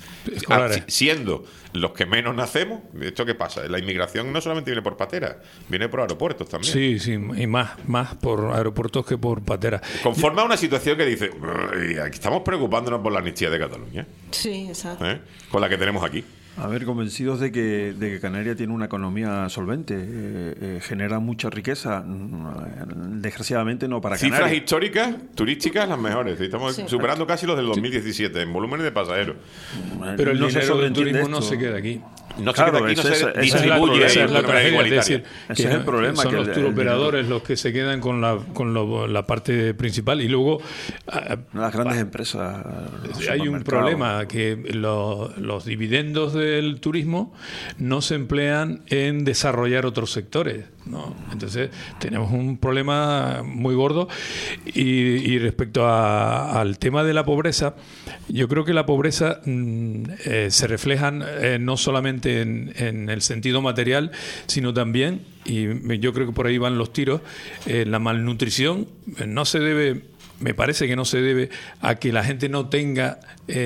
siendo los que menos nacemos. ¿Esto qué pasa? La inmigración no solamente viene por pateras, viene por aeropuertos también. Sí, sí, y más por aeropuertos que por pateras. Conforma una situación que dice, aquí estamos preocupándonos por la amnistía de Cataluña. Sí, exacto. Con la que tenemos aquí. A ver, convencidos de que Canarias tiene una economía solvente, genera mucha riqueza, desgraciadamente no para Canarias. Cifras históricas, turísticas, las mejores. Estamos superando casi los del 2017 en volúmenes de pasajeros. Pero el dinero del turismo no se queda aquí. No se queda aquí, no se distribuye. Esa es la tragedia, es decir, ese es el problema. Son los turoperadores los que se quedan con la parte principal y luego... Las grandes empresas... Hay un problema, que los dividendos del turismo no se emplean en desarrollar otros sectores, ¿no? Entonces tenemos un problema muy gordo y respecto al tema de la pobreza, yo creo que la pobreza se refleja no solamente en el sentido material, sino también, y yo creo que por ahí van los tiros, la malnutrición no se debe... Me parece que no se debe a que la gente no tenga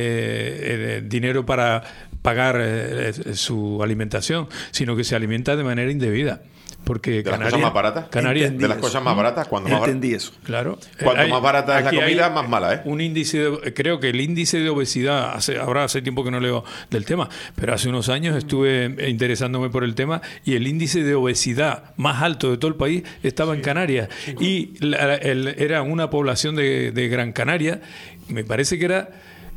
dinero para pagar su alimentación, sino que se alimenta de manera indebida. Porque de las cosas más baratas. Canarias, de las cosas más baratas, cuando más entendí eso. Claro. Cuanto más barata es la comida, más mala, ¿eh? Un índice creo que el índice de obesidad, hace tiempo que no leo del tema, pero hace unos años estuve interesándome por el tema y el índice de obesidad más alto de todo el país estaba en Canarias. Y era una población de Gran Canaria, me parece que era,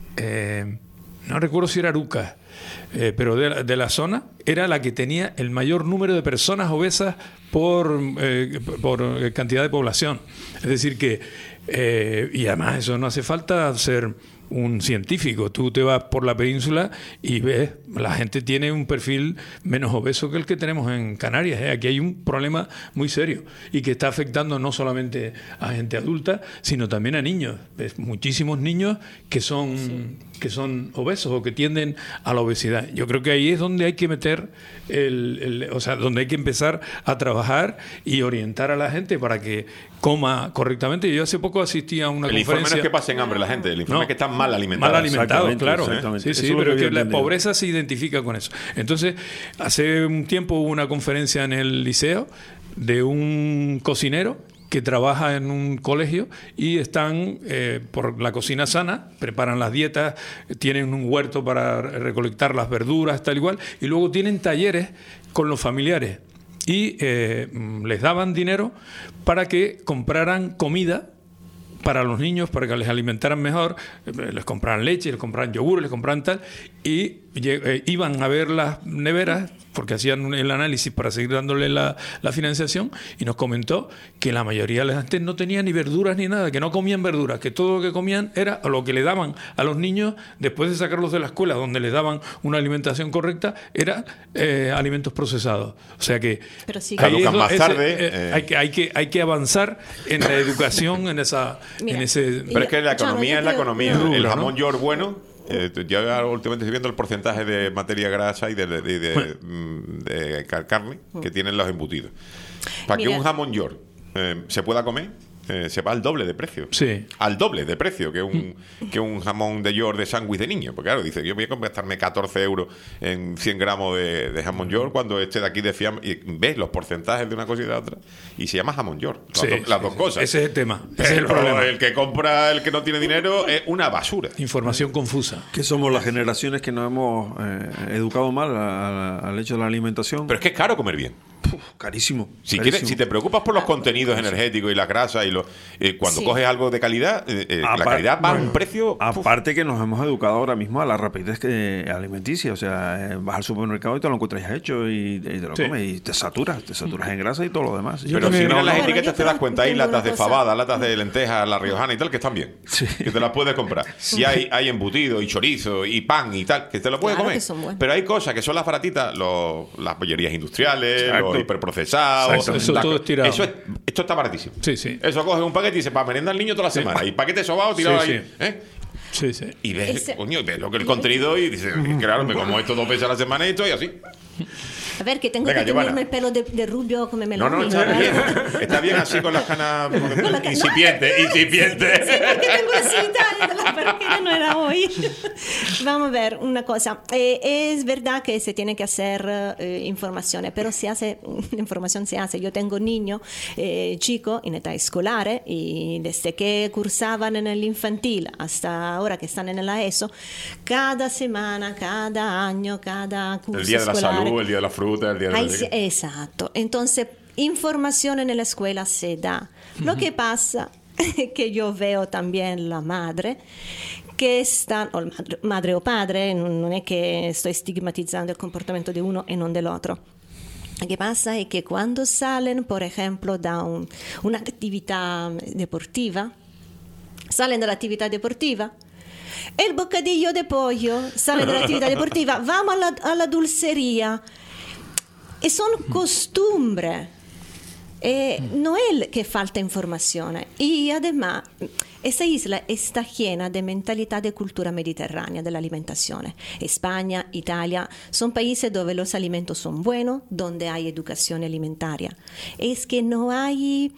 no recuerdo si era Aruca, pero de la zona era la que tenía el mayor número de personas obesas por cantidad de población. Es decir que, y además eso no hace falta ser un científico. Tú te vas por la península y ves, la gente tiene un perfil menos obeso que el que tenemos en Canarias. Aquí hay un problema muy serio y que está afectando no solamente a gente adulta, sino también a niños. Ves muchísimos niños que son obesos o que tienden a la obesidad. Yo creo que ahí es donde hay que meter o sea, donde hay que empezar a trabajar y orientar a la gente para que coma correctamente. Yo hace poco asistí a una conferencia... El informe no es que pasen hambre la gente, el informe es que están mal alimentados. Mal alimentados, claro. Exactamente. Sí, pero que la pobreza se identifica con eso. Entonces, hace un tiempo hubo una conferencia en el liceo de un cocinero que trabaja en un colegio y están por la cocina sana, preparan las dietas, tienen un huerto para recolectar las verduras, tal y cual, y luego tienen talleres con los familiares y les daban dinero para que compraran comida para los niños, para que les alimentaran mejor, les compraran leche, les compraran yogur, les compraran tal, y iban a ver las neveras, porque hacían el análisis para seguir dándole la financiación, y nos comentó que la mayoría de la gente no tenía ni verduras ni nada, que no comían verduras, que todo lo que comían era lo que le daban a los niños después de sacarlos de la escuela, donde les daban una alimentación correcta, era alimentos procesados. O sea que caducan más tarde. Hay que avanzar en la educación, en esa... Pero es que la economía es la economía. El jamón York bueno... yo últimamente estoy viendo el porcentaje de materia grasa y de carne que tienen los embutidos. Para que un jamón York se pueda comer, se va al doble de precio. Sí. Al doble de precio que un jamón de York de sándwich de niño. Porque claro, dice, yo voy a gastarme 14 euros en 100 gramos de jamón York cuando este de aquí de fiambre. Y ves los porcentajes de una cosa y de la otra. Y se llama jamón York. Las dos cosas. Ese es el tema. Ese es el problema. El que compra, el que no tiene dinero, es una basura. Información confusa. Que somos las generaciones que nos hemos educado mal al hecho de la alimentación. Pero es que es caro comer bien. Carísimo. Si te preocupas por los contenidos energéticos y las grasas y cuando coges algo de calidad, la calidad va a un precio. Aparte que nos hemos educado ahora mismo a la rapidez alimenticia. O sea, vas al supermercado y te lo encuentras ya hecho y te lo comes y te saturas en grasa y todo lo demás. Pero si miras las etiquetas te das cuenta, hay latas de fabada, latas de lentejas, la riojana y tal, que están bien. Sí. Que te las puedes comprar. Y hay embutido y chorizo y pan y tal, que te lo puedes comer. Pero hay cosas que son las baratitas, las bollerías industriales, los hiperprocesado. Eso todo es tirado. Esto está baratísimo. Sí, sí. Eso coges un paquete y dice, para merendar al niño toda la semana. Y paquete sobado tirado ahí. Sí, sí. Y ves, ves lo que el contenido y dices, claro, me como esto 2 veces a la semana y estoy así. A ver, que tengo que tenerme el pelo de rubio como me lo No, está bien. Está bien así con las canas incipientes. Sí, porque tengo así de la peluquera, no era hoy. Vamos a ver una cosa. Es verdad que se tiene que hacer informaciones, pero información se hace. Yo tengo niños chicos en edad escolar y desde que cursaban en el infantil hasta ahora que están en la ESO, cada semana, cada año, cada curso el día de la escolar, salud, el día de la fruta, el día de la... Exacto. Entonces, información en la escuela se da. Lo que pasa es que yo veo también la madre que están, o madre o padre, no es que estoy estigmatizando el comportamiento de uno y no del otro. Lo que pasa es que cuando salen, por ejemplo, da una actividad deportiva, salen de la actividad deportiva, el bocadillo de pollo sale de la actividad deportiva, vamos a la dulcería. Y son costumbres. No es que falta información. Y además, esa isla está llena de mentalidad de cultura mediterránea, de la alimentación. España, Italia, son países donde los alimentos son buenos, donde hay educación alimentaria. Es que no hay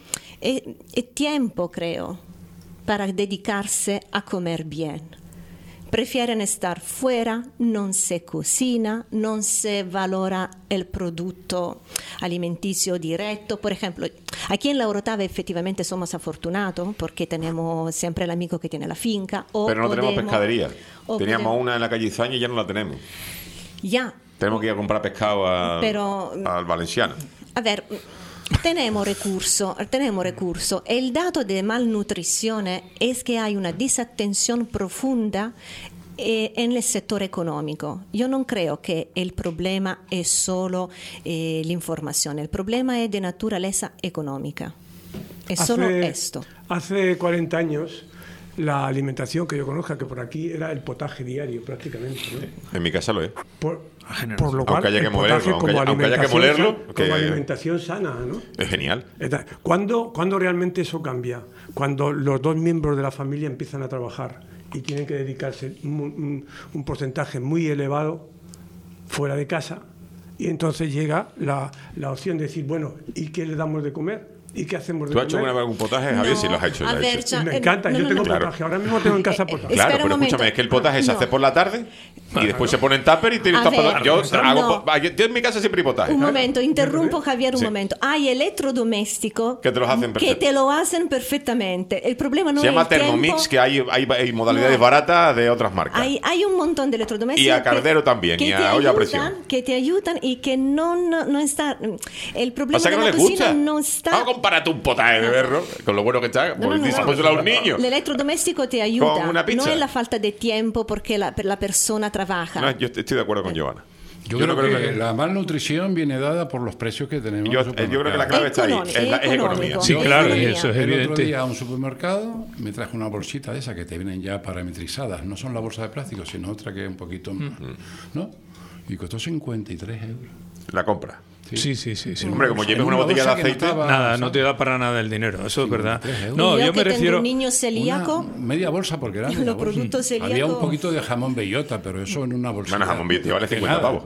tiempo, creo, para dedicarse a comer bien. Prefieren estar fuera, no se cocina, no se valora el producto alimenticio directo. Por ejemplo, aquí en la Orotava efectivamente somos afortunados porque tenemos siempre el amigo que tiene la finca. Pero no tenemos pescadería. Teníamos una en la calle Izaña y ya no la tenemos. Ya. Tenemos que ir a comprar pescado al Valenciano. A ver... Tenemos recurso. El dato de malnutrición es que hay una desatención profunda en el sector económico. Yo no creo que el problema es solo la información. El problema es de naturaleza económica. Es solo esto. Hace 40 años... La alimentación que yo conozca, que por aquí era el potaje diario prácticamente, ¿no? En mi casa lo es. Por lo cual, aunque haya que molerlo, como alimentación sana, ¿no? Es genial. ¿Cuándo realmente eso cambia? Cuando los 2 miembros de la familia empiezan a trabajar y tienen que dedicarse un porcentaje muy elevado fuera de casa, y entonces llega la opción de decir, bueno, ¿y qué le damos de comer? ¿Y qué hacemos de comer? ¿Tú has hecho alguna vez algún potaje, Javier? Sí, lo has hecho. Me encanta, yo tengo potaje. Ahora mismo tengo en casa potaje. Claro, pero escúchame, es que el potaje se hace por la tarde y después se pone en tupper y tienes yo en mi casa siempre hay potaje. Un momento, interrumpo, Javier, un momento. Hay electrodomésticos que te lo hacen perfectamente. El problema no es se llama Thermomix, que hay modalidades baratas de otras marcas. Hay un montón de electrodomésticos. Y a caldero también, y a olla a presión. Que te ayudan y que no está... El problema de la cocina no está... Compárate un potaje de berro, con lo bueno que está, pónselo a un niño. El electrodoméstico te ayuda. Con una pizza. No es la falta de tiempo porque la persona trabaja. No, yo estoy de acuerdo con Giovanna. Yo creo que la malnutrición viene dada por los precios que tenemos. Yo creo que la clave está ahí, es economía. Sí, claro, eso es evidente. El otro día a un supermercado me traje una bolsita de esas que te vienen ya parametrizadas. No son la bolsa de plástico, sino otra que es un poquito más, ¿no? Y costó 53 euros. La compra. Sí. Hombre, como lleves una botella de aceite, no te da para nada el dinero, eso es verdad. No, yo me refiero a un niño celíaco, media bolsa porque era los productos celíacos. Había un poquito de jamón bellota, pero eso en una bolsa. Bueno, jamón bellota vale 50 pavos.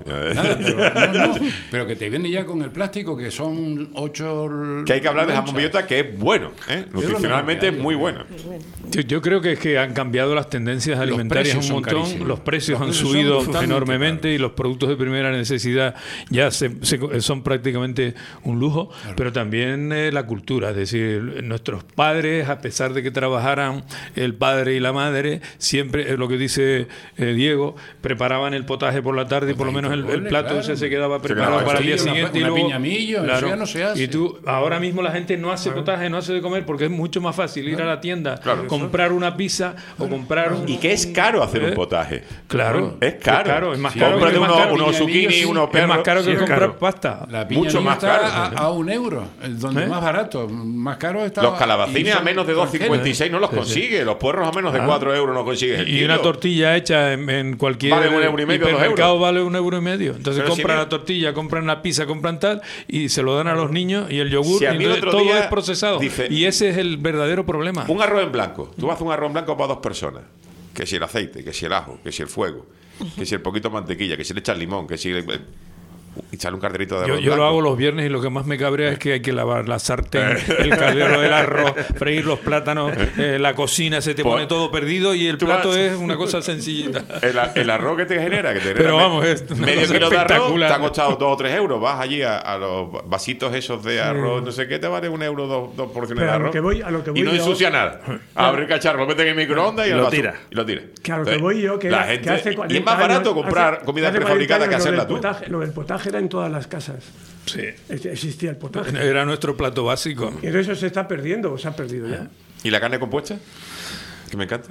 Pero que te viene ya con el plástico, que son 8. Que hay que hablar de jamón bellota, que es bueno, nutricionalmente es muy bueno. Yo creo que es que han cambiado las tendencias alimentarias un montón, los precios han subido enormemente y los productos de primera necesidad ya son prácticamente un lujo, pero también la cultura, es decir, nuestros padres, a pesar de que trabajaran el padre y la madre, siempre, lo que dice Diego, preparaban el potaje por la tarde y por lo menos el plato ese se quedaba preparado para el día siguiente. Una piñamillo, eso ya no se hace. Y tú, ahora mismo la gente no hace potaje, no hace de comer, porque es mucho más fácil ir a la tienda, comprar una pizza o comprar un... Y que es caro hacer un potaje. Claro. Es caro. Es más caro. Cómprate unos zucchini, unos perros. Es más caro que comprar pasta. está. La piña mucho más está caro. a €1, donde más barato. Más caro está. Los calabacines a menos de 2,56 no los consigue. Los puerros a menos de 4 euros no consigues el Y kilo. una tortilla hecha en cualquier Vale €1,5, hipermercado vale €1,5. Entonces Pero compran si la tortilla, compran la pizza, compran tal y se lo dan a los niños y el yogur. Si a mí el entonces otro todo día es procesado. Y ese es el verdadero problema. Un arroz en blanco. Tú haces un arroz en blanco para 2 personas. Que si el aceite, que si el ajo, que si el fuego, que si el poquito de mantequilla, que si le echas limón, que si... echarle un carterito de arroz Yo lo blanco. hago los viernes y lo que más me cabrea es que hay que lavar la sartén, el caldero del arroz, freír los plátanos, la cocina se te pone todo perdido y el plato es una cosa sencillita. El arroz que te genera, Pero vamos, es una medio cosa kilo de arroz, espectacular. te ha costado 2 o 3 euros. Vas allí a los vasitos esos de arroz, no sé qué, te vale €1, dos porciones Pero de arroz. a lo que voy y no yo- ensucia nada. Abre el cacharro, lo metes en el microondas y, lo tira. Y lo tira. Que a lo que voy yo, que, la era- gente, que hace 40 y es más barato años- comprar comida hace 40 prefabricada que años hacerla lo del tú. potaje- lo del potaje era en todas las casas. Sí. Existía el potaje. Era nuestro plato básico. Y eso se está perdiendo, o se ha perdido ya. ¿Y la carne compuesta? Que me encanta.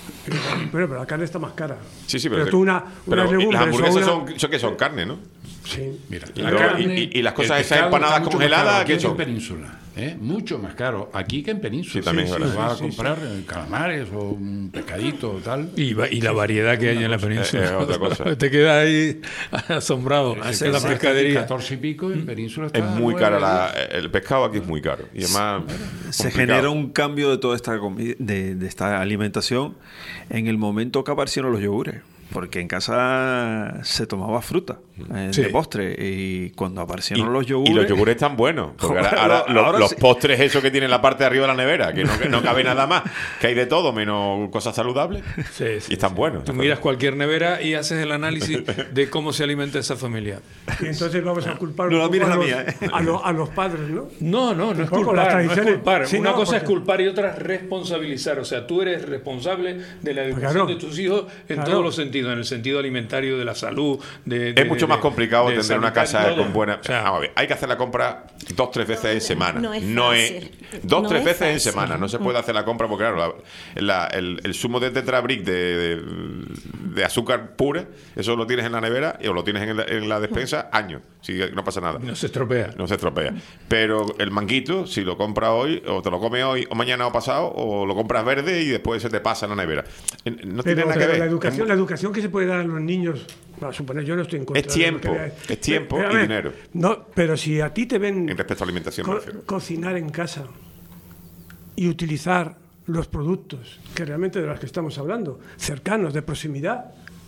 Pero la carne está más cara. Sí, pero tú unas pero legumbres las hamburguesas o una- son que son carne, ¿no? Sí. Mira, Y la luego- carne, y las cosas el esas pescado empanadas está mucho congeladas, más caro ¿qué aquí son? en Península, mucho más caro aquí que en Península. Sí, también es verdad. Vas a Sí, comprar calamares o un pescadito o tal. Y la variedad que hay en la península. es otra cosa. Te quedas ahí asombrado. Ese En la cuesta pescadería. 14 y pico, en Península está Es muy 9 cara euros. el pescado aquí es muy caro. Y además Se complicado. genera un cambio de toda esta de esta alimentación en el momento que aparecieron los yogures. Porque en casa se tomaba fruta Sí. de postre y cuando aparecieron los yogures... Y los yogures están buenos. Porque Joder, ahora ahora los sí. postres esos que tienen la parte de arriba de la nevera, que no cabe nada más, que hay de todo menos cosas saludables. Sí, Y están buenos. Tú miras cualquier nevera y haces el análisis de cómo se alimenta esa familia. Y entonces vamos a culpar No un la poco mires a a los, mía, a los padres, ¿no? No es poco las culpar, no es tradiciones. culpar. Sí, Una no, cosa es porque- culpar y otra es responsabilizar. O sea, tú eres responsable de la educación Claro. de tus hijos en Claro. todos los sentidos, en el sentido alimentario, de la salud. Es mucho más complicado de tener una sanitario, casa todo. con buena. O sea, Vamos a ver, hay que hacer la compra 2-3 veces en semana. No es es fácil. 2-3 No es veces en fácil. semana. No se puede hacer la compra porque, claro, el zumo de Tetrabric de azúcar pura, eso lo tienes en la nevera o lo tienes en la despensa años. Si no pasa nada. no se estropea. No se estropea. Pero el manguito, si lo compras hoy, o te lo comes hoy, o mañana o pasado, o lo compras verde y después se te pasa en la nevera. No tiene nada que ver. La educación que se puede dar a los niños, a suponer, yo no estoy en contra. Es de tiempo, lo que veáis. es tiempo Pero, a y ver, dinero. No, pero si a ti te ven En respecto a alimentación, me refiero. cocinar en casa y utilizar los productos que realmente de los que estamos hablando, cercanos, de proximidad.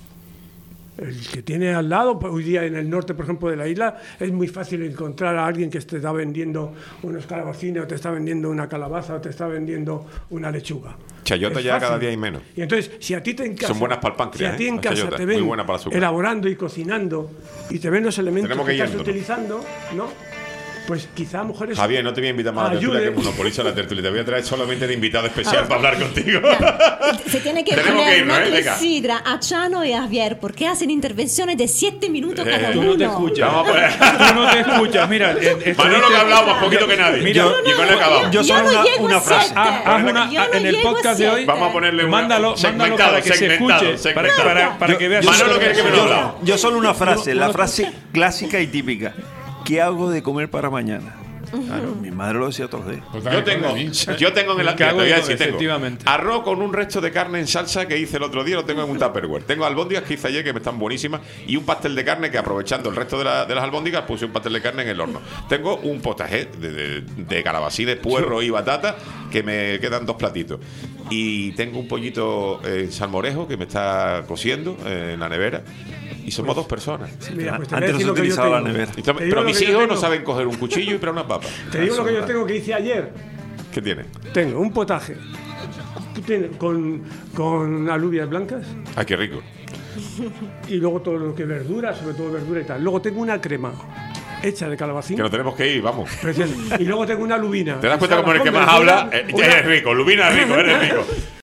El que tiene al lado, pues, hoy día en el norte, por ejemplo, de la isla, es muy fácil encontrar a alguien que te está vendiendo unos calabacines, o te está vendiendo una calabaza, o te está vendiendo una lechuga. Chayota Es ya cada fácil. día hay menos. Y entonces, si a ti te en casa, Son buenas para el páncreas, si a ti en las casa chayotas, te muy ven buenas para el azúcar. elaborando y cocinando y te ven los elementos Tenemos que que estás yéndonos. utilizando, ¿no? Pues quizá a lo mejor eso Javier, no te voy a invitar más a la tertulia, ayude. que monopoliza la tertulia. Te voy a traer solamente de invitado especial para hablar contigo. Se tiene que Tenemos que poner irnos, una venga. clesidra a Chano y a Javier porque hacen intervenciones de 7 minutos cada Tú uno. no te escuchas. Vamos a poner. Tú no te escuchas. Mira, Manolo, que ha hablado más poquito que nadie. Mira, y con él acabamos. yo solo no llego una a frase. siete. Haz una, Yo no en el llego a podcast de hoy, 7. Vamos a ponerle una. mándalo para que se escuche, para que veas. Manolo quiere que me lo haga. Yo solo una frase, la frase clásica y típica. ¿Qué hago de comer para mañana? Claro, mi madre lo decía todos los días. Yo tengo en el ¿Qué hago? te voy a decir, tengo Efectivamente. arroz con un resto de carne en salsa que hice el otro día, lo tengo en un Tupperware. Tengo albóndigas que hice ayer que me están buenísimas y un pastel de carne que, aprovechando el resto de las albóndigas, puse un pastel de carne en el horno. Tengo un potaje de calabacines, puerro y batata que me quedan 2 platitos. Y tengo un pollito salmorejo que me está cociendo en la nevera. Y somos 2 personas. Mira, pues te voy a Antes no decir se lo que yo utilizaba la tengo. nevera. Te digo Pero lo mis que yo hijos no tengo. saben coger un cuchillo y pelar una papa. Te digo lo que yo tengo que hice ayer. ¿Qué tiene? Tengo un potaje con alubias blancas Ay, qué rico. y luego todo lo que es verdura, sobre todo verdura y tal. Luego tengo una crema hecha de calabacín. Que nos tenemos que ir, vamos. Preciosa. Y luego tengo una lubina. ¿Te das cuenta Esa como el que con más verdura, habla? una- Eres rico, Lubina es rico, eres rico.